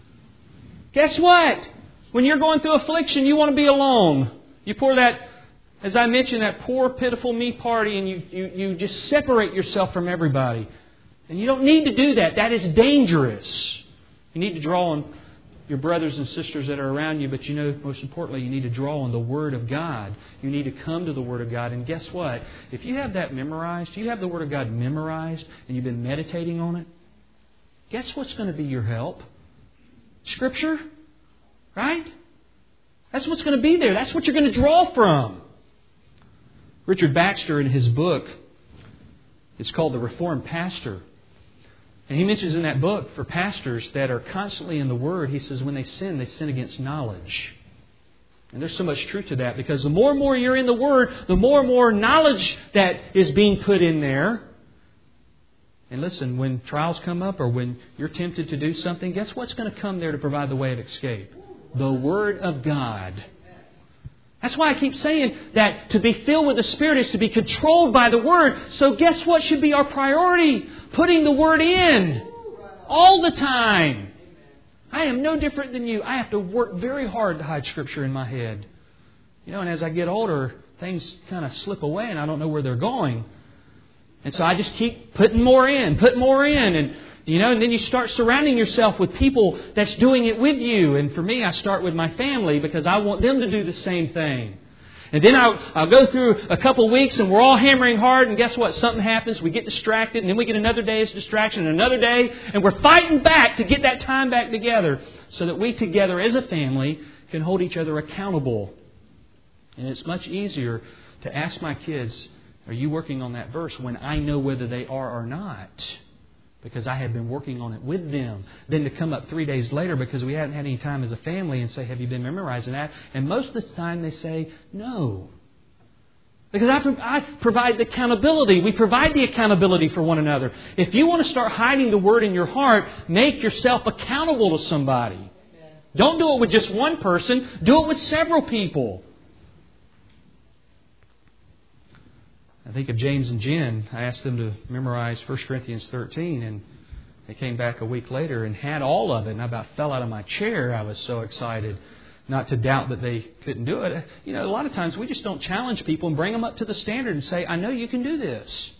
Guess what? When you're going through affliction, you want to be alone. You pour that As I mentioned, that poor, pitiful me party, and you just separate yourself from everybody. And you don't need to do that. That is dangerous. You need to draw on your brothers and sisters that are around you, but most importantly, you need to draw on the Word of God. You need to come to the Word of God. And guess what? If you have that memorized, you have the Word of God memorized, and you've been meditating on it, guess what's going to be your help? Scripture? Right? That's what's going to be there. That's what you're going to draw from. Richard Baxter, in his book, it's called The Reformed Pastor. And he mentions in that book, for pastors that are constantly in the Word, he says when they sin against knowledge. And there's so much truth to that, because the more and more you're in the Word, the more and more knowledge that is being put in there. And listen, when trials come up or when you're tempted to do something, guess what's going to come there to provide the way of escape? The Word of God. That's why I keep saying that to be filled with the Spirit is to be controlled by the Word. So guess what should be our priority? Putting the Word in. All the time. I am no different than you. I have to work very hard to hide Scripture in my head. And as I get older, things kind of slip away and I don't know where they're going. And so I just keep putting more in. And then you start surrounding yourself with people that's doing it with you. And for me, I start with my family because I want them to do the same thing. And then I'll go through a couple weeks and we're all hammering hard. And guess what? Something happens. We get distracted. And then we get another day's distraction and another day. And we're fighting back to get that time back together so that we together as a family can hold each other accountable. And it's much easier to ask my kids, are you working on that verse, when I know whether they are or not? Because I have been working on it with them. Then to come up 3 days later because we haven't had any time as a family and say, have you been memorizing that? And most of the time they say, no. Because I provide the accountability. We provide the accountability for one another. If you want to start hiding the Word in your heart, make yourself accountable to somebody. Don't do it with just one person. Do it with several people. I think of James and Jen. I asked them to memorize 1 Corinthians 13, and they came back a week later and had all of it. And I about fell out of my chair. I was so excited, not to doubt that they couldn't do it. A lot of times we just don't challenge people and bring them up to the standard and say, I know you can do this.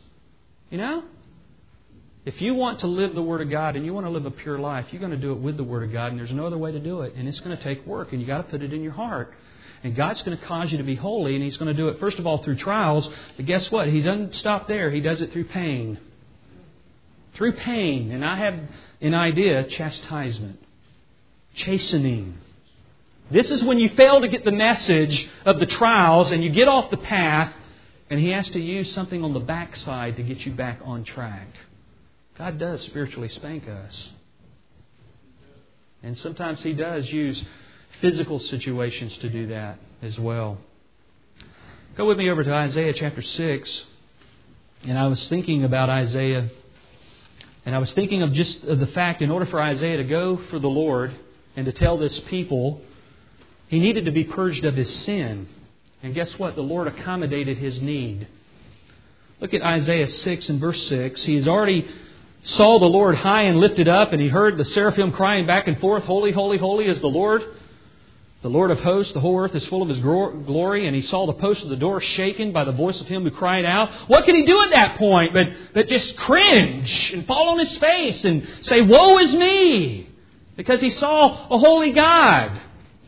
If you want to live the Word of God and you want to live a pure life, you're going to do it with the Word of God, and there's no other way to do it. And it's going to take work, and you've got to put it in your heart. And God's going to cause you to be holy, and He's going to do it, first of all, through trials. But guess what? He doesn't stop there. He does it through pain. Through pain. And I have an idea, chastisement. Chastening. This is when you fail to get the message of the trials, and you get off the path, and He has to use something on the backside to get you back on track. God does spiritually spank us. And sometimes He does use physical situations to do that as well. Go with me over to Isaiah chapter 6. And I was thinking about Isaiah. And I was thinking of just the fact, in order for Isaiah to go for the Lord and to tell this people, he needed to be purged of his sin. And guess what? The Lord accommodated his need. Look at Isaiah 6 and verse 6. He has already saw the Lord high and lifted up, and he heard the seraphim crying back and forth, Holy, holy, holy is the Lord of hosts. The whole earth is full of His glory. And he saw the post of the door shaken by the voice of him who cried out. What could he do at that point but just cringe and fall on his face and say, woe is me, because he saw a holy God.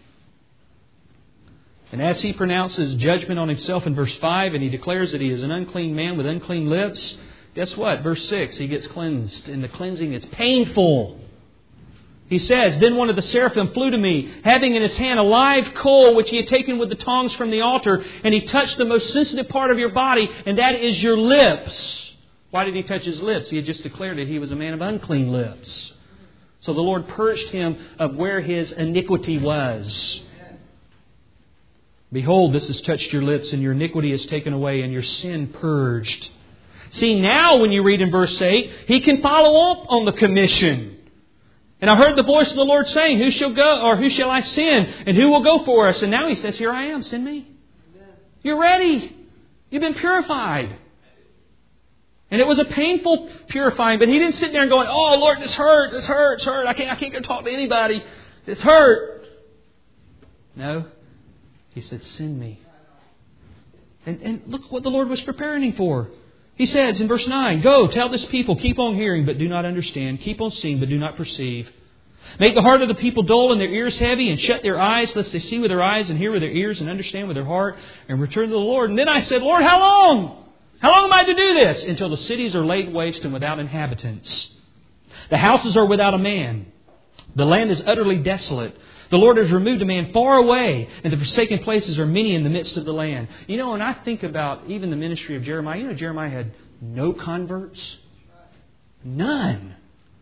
And as he pronounces judgment on himself in verse 5, and he declares that he is an unclean man with unclean lips, guess what? Verse 6, he gets cleansed. And the cleansing is painful. He says, Then one of the seraphim flew to me, having in his hand a live coal which he had taken with the tongs from the altar, and he touched the most sensitive part of your body, and that is your lips. Why did he touch his lips? He had just declared that he was a man of unclean lips. So the Lord purged him of where his iniquity was. Behold, this has touched your lips, and your iniquity is taken away, and your sin purged. See, now when you read in verse 8, he can follow up on the commission. And I heard the voice of the Lord saying, Who shall go, or who shall I send? And who will go for us? And now He says, Here I am, send me. You're ready. You've been purified. And it was a painful purifying, but He didn't sit there and going, Oh Lord, this hurts. I can't go talk to anybody. This hurt. No. He said, Send me. And look what the Lord was preparing him for. He says in verse 9, "Go, tell this people, keep on hearing, but do not understand. Keep on seeing, but do not perceive. Make the heart of the people dull and their ears heavy, and shut their eyes, lest they see with their eyes and hear with their ears and understand with their heart and return to the Lord." And then I said, "Lord, how long? How long am I to do this?" "Until the cities are laid waste and without inhabitants. The houses are without a man. The land is utterly desolate. The Lord has removed a man far away, and the forsaken places are many in the midst of the land." You know, when I think about even the ministry of Jeremiah, you know Jeremiah had no converts? None.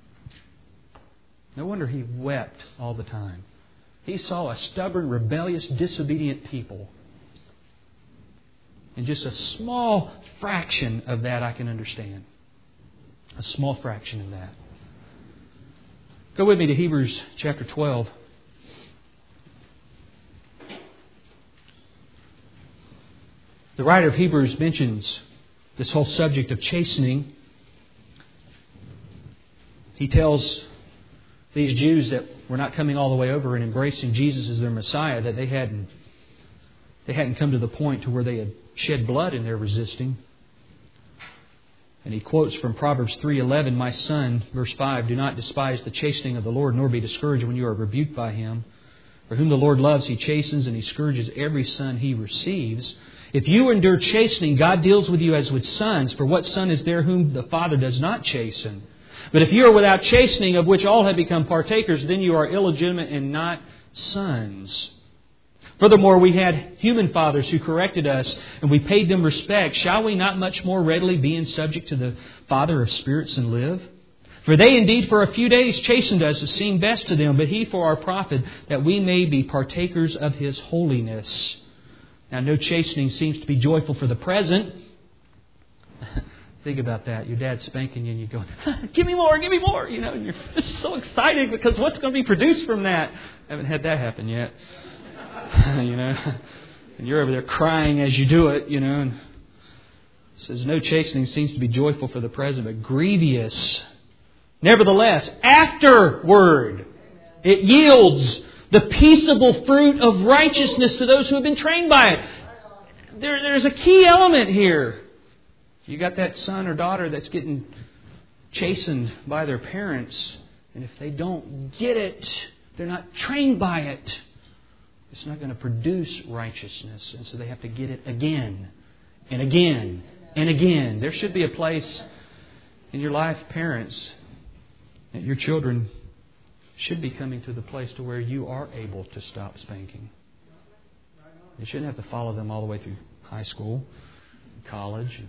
No wonder he wept all the time. He saw a stubborn, rebellious, disobedient people. And just a small fraction of that I can understand. A small fraction of that. Go with me to Hebrews chapter 12. The writer of Hebrews mentions this whole subject of chastening. He tells these Jews that were not coming all the way over and embracing Jesus as their Messiah, that they hadn't come to the point to where they had shed blood in their resisting. And he quotes from Proverbs 3:11, "My son," verse 5, "do not despise the chastening of the Lord, nor be discouraged when you are rebuked by Him. For whom the Lord loves, He chastens, and He scourges every son He receives. If you endure chastening, God deals with you as with sons. For what son is there whom the Father does not chasten? But if you are without chastening, of which all have become partakers, then you are illegitimate and not sons. Furthermore, we had human fathers who corrected us, and we paid them respect. Shall we not much more readily be in subject to the Father of spirits and live? For they indeed for a few days chastened us as seemed best to them, but He for our profit, that we may be partakers of His holiness." Now, no chastening seems to be joyful for the present. Think about that. Your dad's spanking you and you're going, "Give me more, give me more." You know, and you're just so excited because what's going to be produced from that? I haven't had that happen yet. You know, and you're over there crying as you do it, you know. And it says, "No chastening seems to be joyful for the present, but grievous. Nevertheless, afterward, it yields the peaceable fruit of righteousness to those who have been trained by it." There's a key element here. You got that son or daughter that's getting chastened by their parents, and if they don't get it, they're not trained by it, it's not going to produce righteousness. And so they have to get it again and again and again. There should be a place in your life, parents, that your children should be coming to the place to where you are able to stop spanking. You shouldn't have to follow them all the way through high school, college.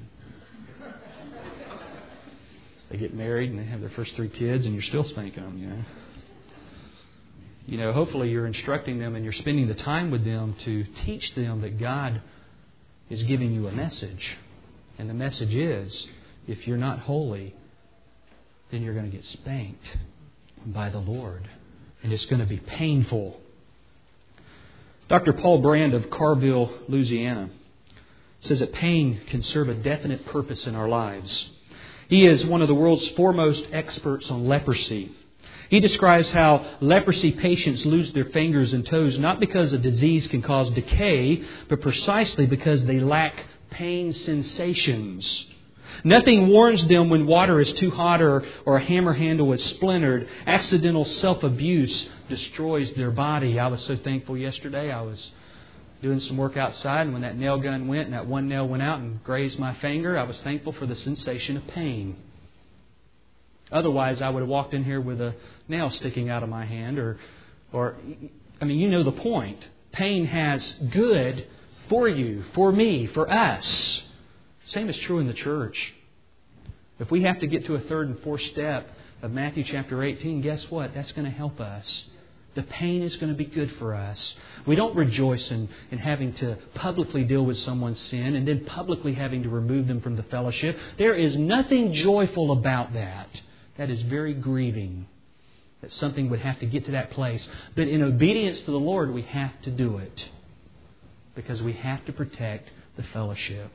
They get married and they have their first 3 kids and you're still spanking them, you know. You know, hopefully you're instructing them and you're spending the time with them to teach them that God is giving you a message. And the message is, if you're not holy, then you're going to get spanked by the Lord. And it's going to be painful. Dr. Paul Brand of Carville, Louisiana, says that pain can serve a definite purpose in our lives. He is one of the world's foremost experts on leprosy. He describes how leprosy patients lose their fingers and toes not because a disease can cause decay, but precisely because they lack pain sensations. Nothing warns them when water is too hot or a hammer handle is splintered. Accidental self-abuse destroys their body. I was so thankful yesterday. I was doing some work outside, and when that nail gun went and that one nail went out and grazed my finger, I was thankful for the sensation of pain. Otherwise, I would have walked in here with a nail sticking out of my hand or you know the point. Pain has good for you, for me, for us. Same is true in the church. If we have to get to a 3rd and 4th step of Matthew chapter 18, guess what? That's going to help us. The pain is going to be good for us. We don't rejoice in having to publicly deal with someone's sin and then publicly having to remove them from the fellowship. There is nothing joyful about that. That is very grieving that something would have to get to that place. But in obedience to the Lord, we have to do it because we have to protect the fellowship.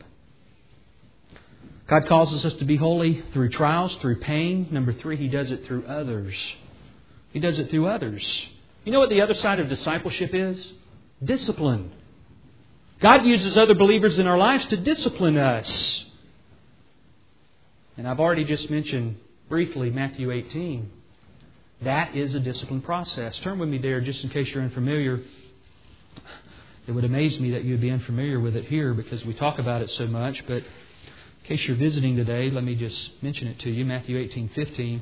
God causes us to be holy through trials, through pain. Number 3, He does it through others. He does it through others. You know what the other side of discipleship is? Discipline. God uses other believers in our lives to discipline us. And I've already just mentioned briefly Matthew 18. That is a discipline process. Turn with me there just in case you're unfamiliar. It would amaze me that you would be unfamiliar with it here because we talk about it so much. But in case you're visiting today, let me just mention it to you. Matthew 18:15.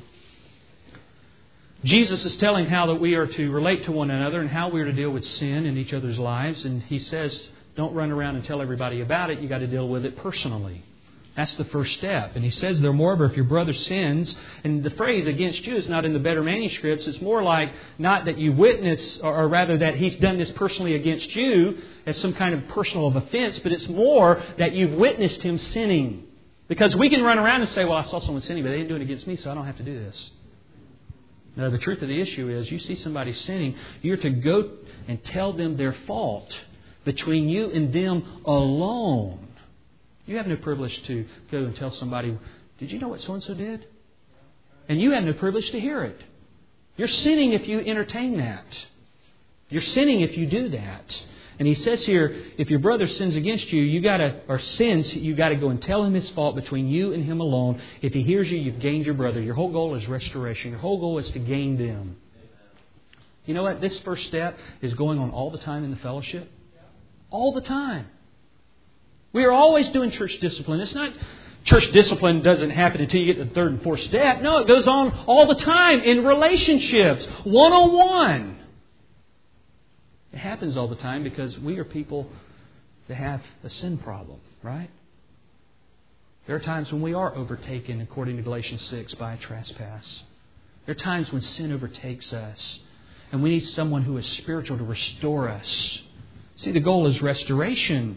Jesus is telling how that we are to relate to one another and how we are to deal with sin in each other's lives. And He says, don't run around and tell everybody about it. You've got to deal with it personally. That's the first step. And He says there, moreover, if your brother sins, and the phrase against you is not in the better manuscripts. It's more like not that you witness, or rather that he's done this personally against you as some kind of personal offense, but it's more that you've witnessed him sinning. Because we can run around and say, well, I saw someone sinning, but they didn't do it against me, so I don't have to do this. No, the truth of the issue is you see somebody sinning, you're to go and tell them their fault between you and them alone. You have no privilege to go and tell somebody, did you know what so-and-so did? And you have no privilege to hear it. You're sinning if you entertain that. You're sinning if you do that. And He says here, if your brother sins against you, you got to go and tell him his fault between you and him alone. If he hears you, you've gained your brother. Your whole goal is restoration. Your whole goal is to gain them. You know what? This first step is going on all the time in the fellowship. All the time. We are always doing church discipline. It's not church discipline doesn't happen until you get to the third and fourth step. No, it goes on all the time in relationships, one-on-one. It happens all the time because we are people that have a sin problem, right? There are times when we are overtaken, according to Galatians 6, by a trespass. There are times when sin overtakes us, and we need someone who is spiritual to restore us. See, the goal is restoration.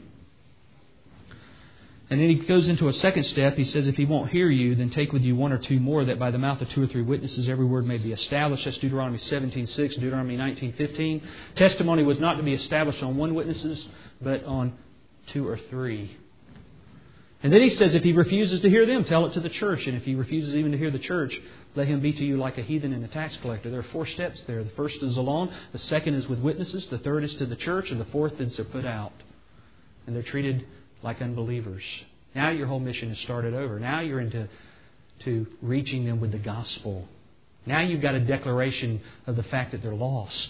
And then He goes into a second step. He says, if he won't hear you, then take with you one or two more, that by the mouth of 2 or 3 witnesses every word may be established. That's Deuteronomy 17:6, Deuteronomy 19:15. Testimony was not to be established on 1 witness, but on 2 or 3. And then He says, if he refuses to hear them, tell it to the church. And if he refuses even to hear the church, let him be to you like a heathen and a tax collector. There are 4 steps there. The first is alone. The second is with witnesses. The third is to the church. And the fourth is they're put out. And they're treated like unbelievers. Now your whole mission is started over. Now you're into reaching them with the gospel. Now you've got a declaration of the fact that they're lost.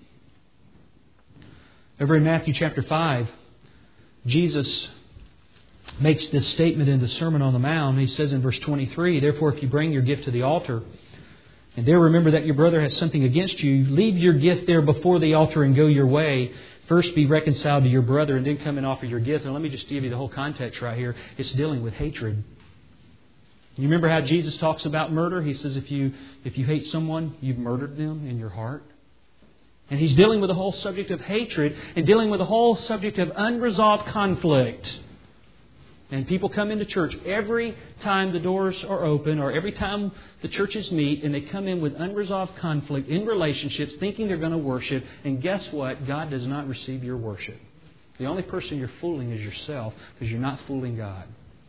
Over in Matthew chapter 5, Jesus makes this statement in the Sermon on the Mount. He says in verse 23, therefore if you bring your gift to the altar, and there remember that your brother has something against you, leave your gift there before the altar and go your way. First be reconciled to your brother and then come and offer your gift. And let me just give you the whole context right here. It's dealing with hatred. You remember how Jesus talks about murder? He says if you hate someone, you've murdered them in your heart. And He's dealing with the whole subject of hatred and dealing with the whole subject of unresolved conflict. And people come into church every time the doors are open or every time the churches meet, and they come in with unresolved conflict in relationships thinking they're going to worship. And guess what? God does not receive your worship. The only person you're fooling is yourself because you're not fooling God.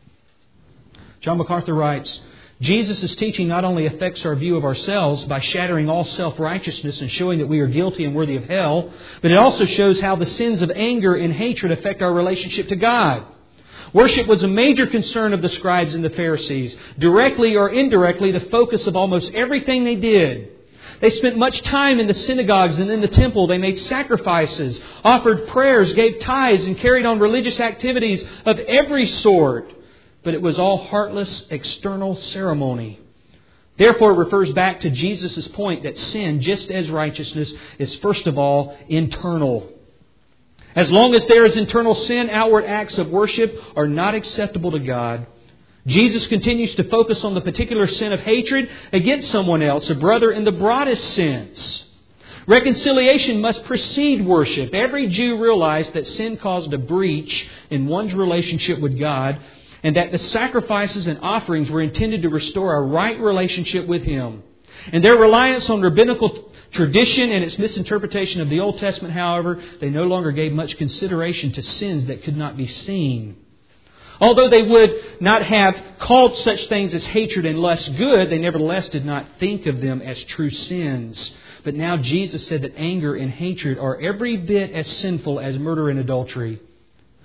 John MacArthur writes, Jesus' teaching not only affects our view of ourselves by shattering all self-righteousness and showing that we are guilty and worthy of hell, but it also shows how the sins of anger and hatred affect our relationship to God. Worship was a major concern of the scribes and the Pharisees. Directly or indirectly, the focus of almost everything they did. They spent much time in the synagogues and in the temple. They made sacrifices, offered prayers, gave tithes, and carried on religious activities of every sort. But it was all heartless, external ceremony. Therefore, it refers back to Jesus' point that sin, just as righteousness, is first of all internal. As long as there is internal sin, outward acts of worship are not acceptable to God. Jesus continues to focus on the particular sin of hatred against someone else, a brother, in the broadest sense. Reconciliation must precede worship. Every Jew realized that sin caused a breach in one's relationship with God, and that the sacrifices and offerings were intended to restore a right relationship with Him. And their reliance on rabbinical tradition and its misinterpretation of the Old Testament, however, they no longer gave much consideration to sins that could not be seen. Although they would not have called such things as hatred and lust good, they nevertheless did not think of them as true sins. But now Jesus said that anger and hatred are every bit as sinful as murder and adultery.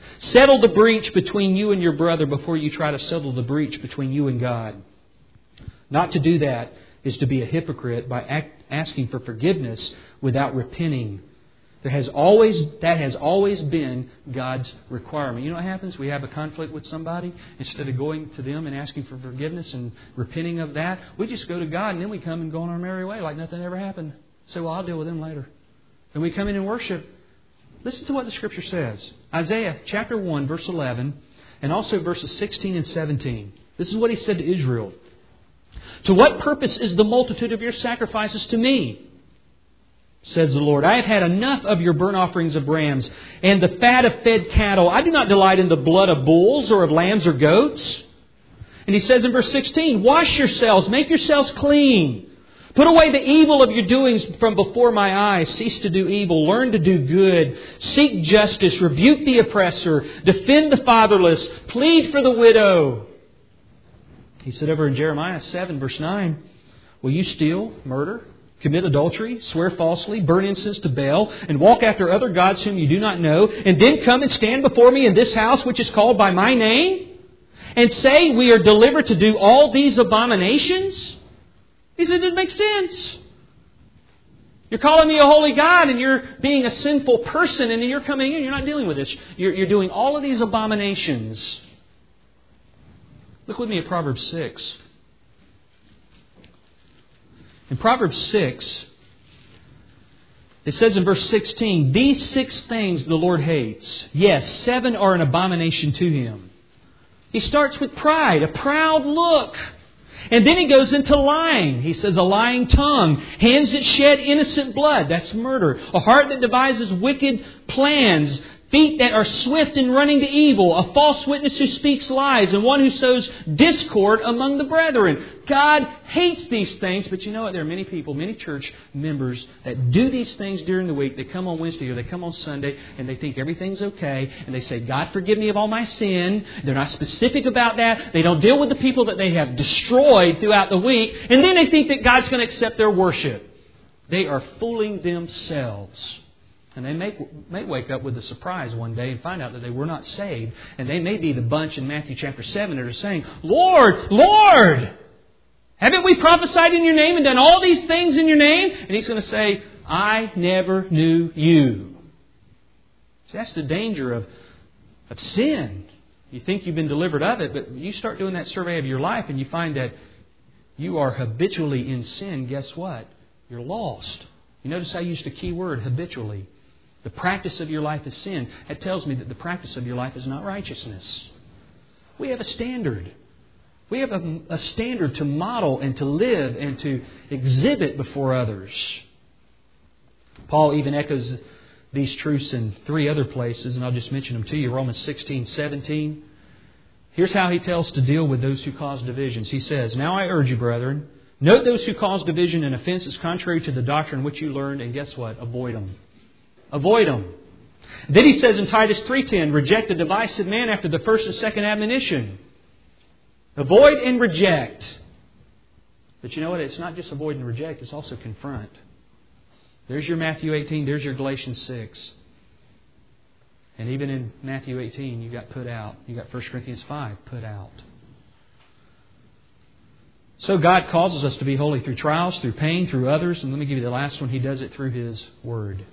Settle the breach between you and your brother before you try to settle the breach between you and God. Not to do that is to be a hypocrite by asking for forgiveness without repenting. That has always been God's requirement. You know what happens? We have a conflict with somebody. Instead of going to them and asking for forgiveness and repenting of that, we just go to God and then we come and go on our merry way like nothing ever happened. Say, well, I'll deal with them later. And we come in and worship. Listen to what the Scripture says. Isaiah chapter 1, verse 11, and also verses 16 and 17. This is what He said to Israel. To what purpose is the multitude of your sacrifices to me? Says the Lord. I have had enough of your burnt offerings of rams and the fat of fed cattle. I do not delight in the blood of bulls or of lambs or goats. And He says in verse 16, wash yourselves, make yourselves clean. Put away the evil of your doings from before my eyes. Cease to do evil. Learn to do good. Seek justice. Rebuke the oppressor. Defend the fatherless. Plead for the widow. He said over in Jeremiah 7, verse 9, will you steal, murder, commit adultery, swear falsely, burn incense to Baal, and walk after other gods whom you do not know, and then come and stand before me in this house which is called by my name, and say we are delivered to do all these abominations? He said, it makes sense. You're calling me a holy God and you're being a sinful person, and then you're coming in, you're not dealing with this. You're doing all of these abominations. Look with me at Proverbs 6. In Proverbs 6, it says in verse 16, these 6 things the Lord hates. Yes, 7 are an abomination to Him. He starts with pride, a proud look. And then He goes into lying. He says a lying tongue, hands that shed innocent blood. That's murder. A heart that devises wicked plans. Feet that are swift in running to evil. A false witness who speaks lies. And one who sows discord among the brethren. God hates these things. But you know what? There are many people, many church members that do these things during the week. They come on Wednesday or they come on Sunday and they think everything's okay. And they say, God forgive me of all my sin. They're not specific about that. They don't deal with the people that they have destroyed throughout the week. And then they think that God's going to accept their worship. They are fooling themselves. And they may wake up with a surprise one day and find out that they were not saved. And they may be the bunch in Matthew chapter 7 that are saying, Lord, Lord, haven't we prophesied in your name and done all these things in your name? And He's going to say, I never knew you. See, that's the danger of sin. You think you've been delivered of it, but you start doing that survey of your life and you find that you are habitually in sin. Guess what? You're lost. You notice I used a key word, habitually. The practice of your life is sin. That tells me that the practice of your life is not righteousness. We have a standard. We have a standard to model and to live and to exhibit before others. Paul even echoes these truths in 3 other places, and I'll just mention them to you. Romans 16:17. Here's how he tells to deal with those who cause divisions. He says, now I urge you, brethren, note those who cause division and offenses contrary to the doctrine which you learned, and guess what? Avoid them. Avoid them. Then he says in Titus 3:10, reject the divisive man after the first and second admonition. Avoid and reject. But you know what? It's not just avoid and reject, it's also confront. There's your Matthew 18, there's your Galatians 6. And even in Matthew 18, you got put out. You got 1 Corinthians 5, put out. So God causes us to be holy through trials, through pain, through others. And let me give you the last one. He does it through His Word.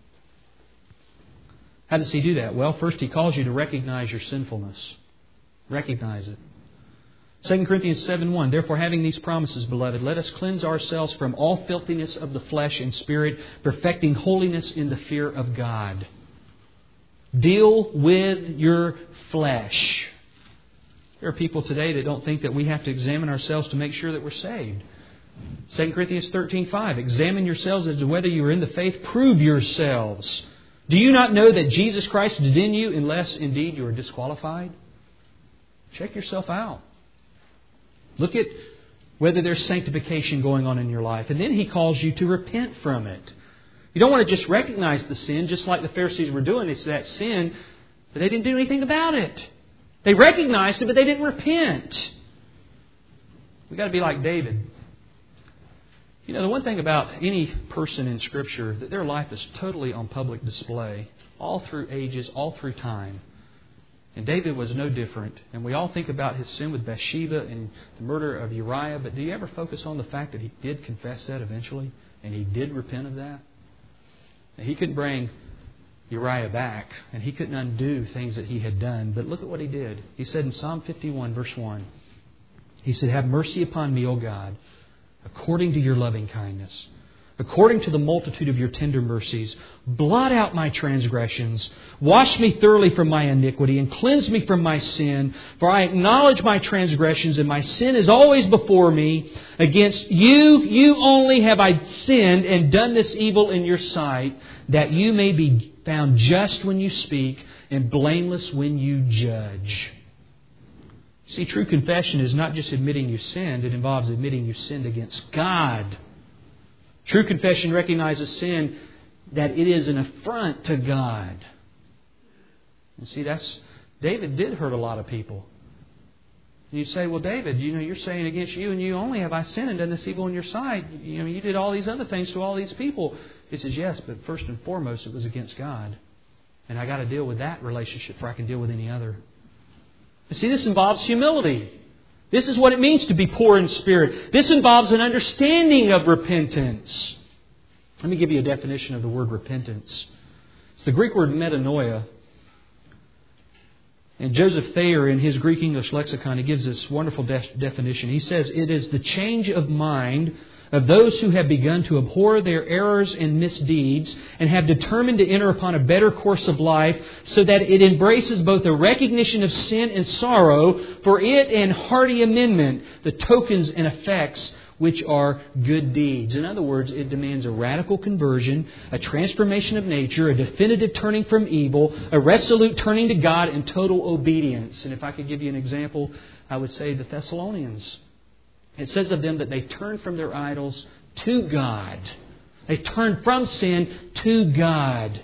How does He do that? Well, first He calls you to recognize your sinfulness. Recognize it. 2 Corinthians 7:1, therefore having these promises, beloved, let us cleanse ourselves from all filthiness of the flesh and spirit, perfecting holiness in the fear of God. Deal with your flesh. There are people today that don't think that we have to examine ourselves to make sure that we're saved. 2 Corinthians 13:5, examine yourselves as to whether you are in the faith. Prove yourselves. Do you not know that Jesus Christ is in you unless indeed you are disqualified? Check yourself out. Look at whether there's sanctification going on in your life. And then He calls you to repent from it. You don't want to just recognize the sin, just like the Pharisees were doing. It's that sin, but they didn't do anything about it. They recognized it, but they didn't repent. We've got to be like David. You know, the one thing about any person in Scripture, that their life is totally on public display, all through ages, all through time. And David was no different. And we all think about his sin with Bathsheba and the murder of Uriah, but do you ever focus on the fact that he did confess that eventually? And he did repent of that? Now, he couldn't bring Uriah back, and he couldn't undo things that he had done. But look at what he did. He said in Psalm 51, verse 1, he said, "Have mercy upon me, O God, according to your loving kindness. According to the multitude of your tender mercies, blot out my transgressions. Wash me thoroughly from my iniquity and cleanse me from my sin. For I acknowledge my transgressions and my sin is always before me. Against you only have I sinned and done this evil in your sight, that you may be found just when you speak and blameless when you judge." See, true confession is not just admitting you sinned, it involves admitting you sinned against God. True confession recognizes sin, that it is an affront to God. And see, David did hurt a lot of people. And you say, "Well, David, you're saying against you and you only have I sinned and done this evil in your sight. You did all these other things to all these people." He says, "Yes, but first and foremost it was against God. And I got to deal with that relationship before I can deal with any other." You see, this involves humility. This is what it means to be poor in spirit. This involves an understanding of repentance. Let me give you a definition of the word repentance. It's the Greek word metanoia. And Joseph Thayer, in his Greek English lexicon, he gives this wonderful definition. He says, "It is the change of mind of those who have begun to abhor their errors and misdeeds and have determined to enter upon a better course of life, so that it embraces both a recognition of sin and sorrow for it and hearty amendment, the tokens and effects which are good deeds." In other words, it demands a radical conversion, a transformation of nature, a definitive turning from evil, a resolute turning to God, and total obedience. And if I could give you an example, I would say the Thessalonians. It says of them that they turned from their idols to God. They turned from sin to God.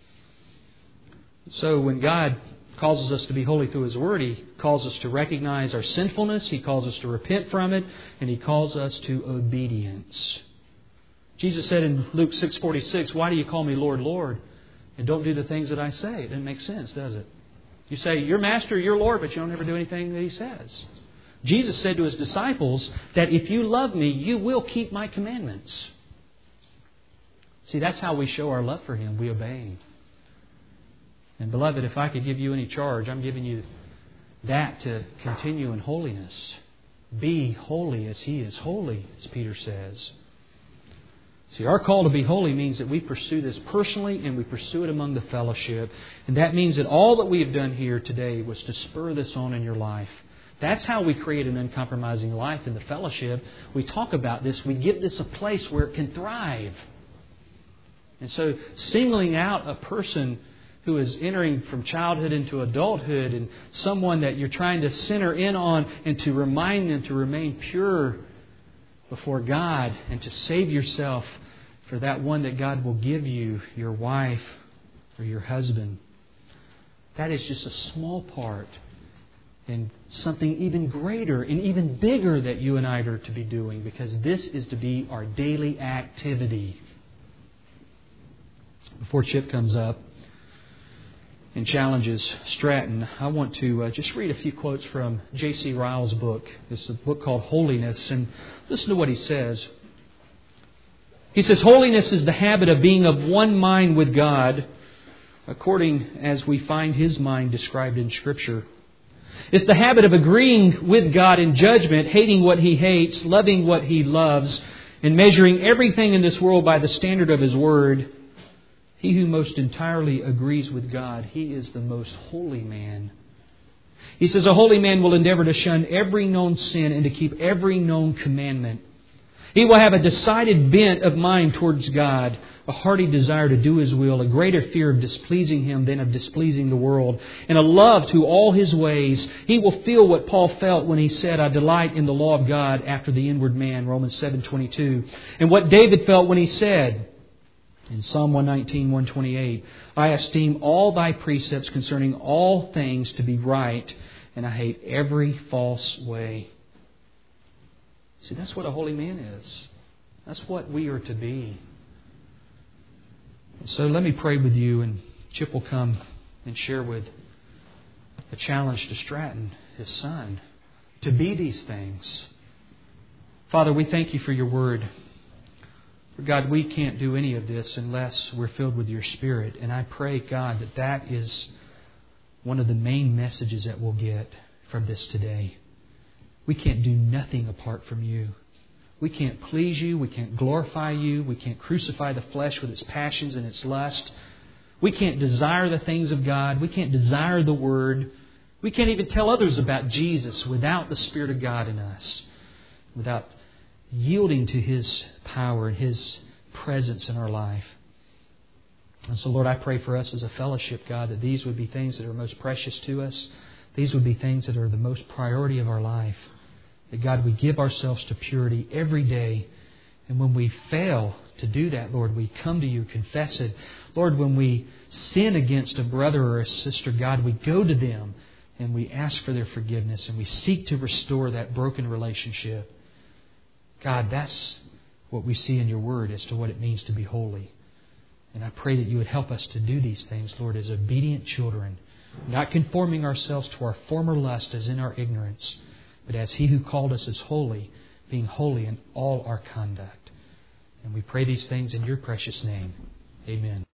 So when God causes us to be holy through His Word, He calls us to recognize our sinfulness, He calls us to repent from it, and He calls us to obedience. Jesus said in Luke 6:46, "Why do you call me Lord, Lord, and don't do the things that I say?" It doesn't make sense, does it? You say, "You're Master, you're Lord," but you don't ever do anything that He says. Jesus said to His disciples that if you love me, you will keep my commandments. See, that's how we show our love for Him. We obey Him. And beloved, if I could give you any charge, I'm giving you that to continue in holiness. Be holy as He is holy, as Peter says. See, our call to be holy means that we pursue this personally and we pursue it among the fellowship. And that means that all that we have done here today was to spur this on in your life. That's how we create an uncompromising life in the fellowship. We talk about this. We give this a place where it can thrive. And so singling out a person who is entering from childhood into adulthood and someone that you're trying to center in on and to remind them to remain pure before God and to save yourself for that one that God will give you, your wife or your husband. That is just a small part. And something even greater and even bigger that you and I are to be doing, because this is to be our daily activity. Before Chip comes up and challenges Stratton, I want to just read a few quotes from J.C. Ryle's book. It's a book called Holiness, and listen to what he says. He says, "Holiness is the habit of being of one mind with God, according as we find His mind described in Scripture. It's the habit of agreeing with God in judgment, hating what He hates, loving what He loves, and measuring everything in this world by the standard of His Word. He who most entirely agrees with God, he is the most holy man." He says, "A holy man will endeavor to shun every known sin and to keep every known commandment. He will have a decided bent of mind towards God, a hearty desire to do His will, a greater fear of displeasing Him than of displeasing the world, and a love to all His ways. He will feel what Paul felt when he said, 'I delight in the law of God after the inward man,' Romans 7:22. And what David felt when he said, in Psalm 119, 128, 'I esteem all Thy precepts concerning all things to be right, and I hate every false way.'" See, that's what a holy man is. That's what we are to be. So let me pray with you, and Chip will come and share with a challenge to Stratton, his son, to be these things. Father, we thank You for Your Word. God, we can't do any of this unless we're filled with Your Spirit. And I pray, God, that that is one of the main messages that we'll get from this today. We can't do nothing apart from You. We can't please You. We can't glorify You. We can't crucify the flesh with its passions and its lust. We can't desire the things of God. We can't desire the Word. We can't even tell others about Jesus without the Spirit of God in us, without yielding to His power and His presence in our life. And so, Lord, I pray for us as a fellowship, God, that these would be things that are most precious to us. These would be things that are the most priority of our life. That, God, we give ourselves to purity every day. And when we fail to do that, Lord, we come to You, confess it. Lord, when we sin against a brother or a sister, God, we go to them and we ask for their forgiveness and we seek to restore that broken relationship. God, that's what we see in Your Word as to what it means to be holy. And I pray that You would help us to do these things, Lord, as obedient children, not conforming ourselves to our former lust as in our ignorance, but as He who called us is holy, being holy in all our conduct. And we pray these things in Your precious name. Amen.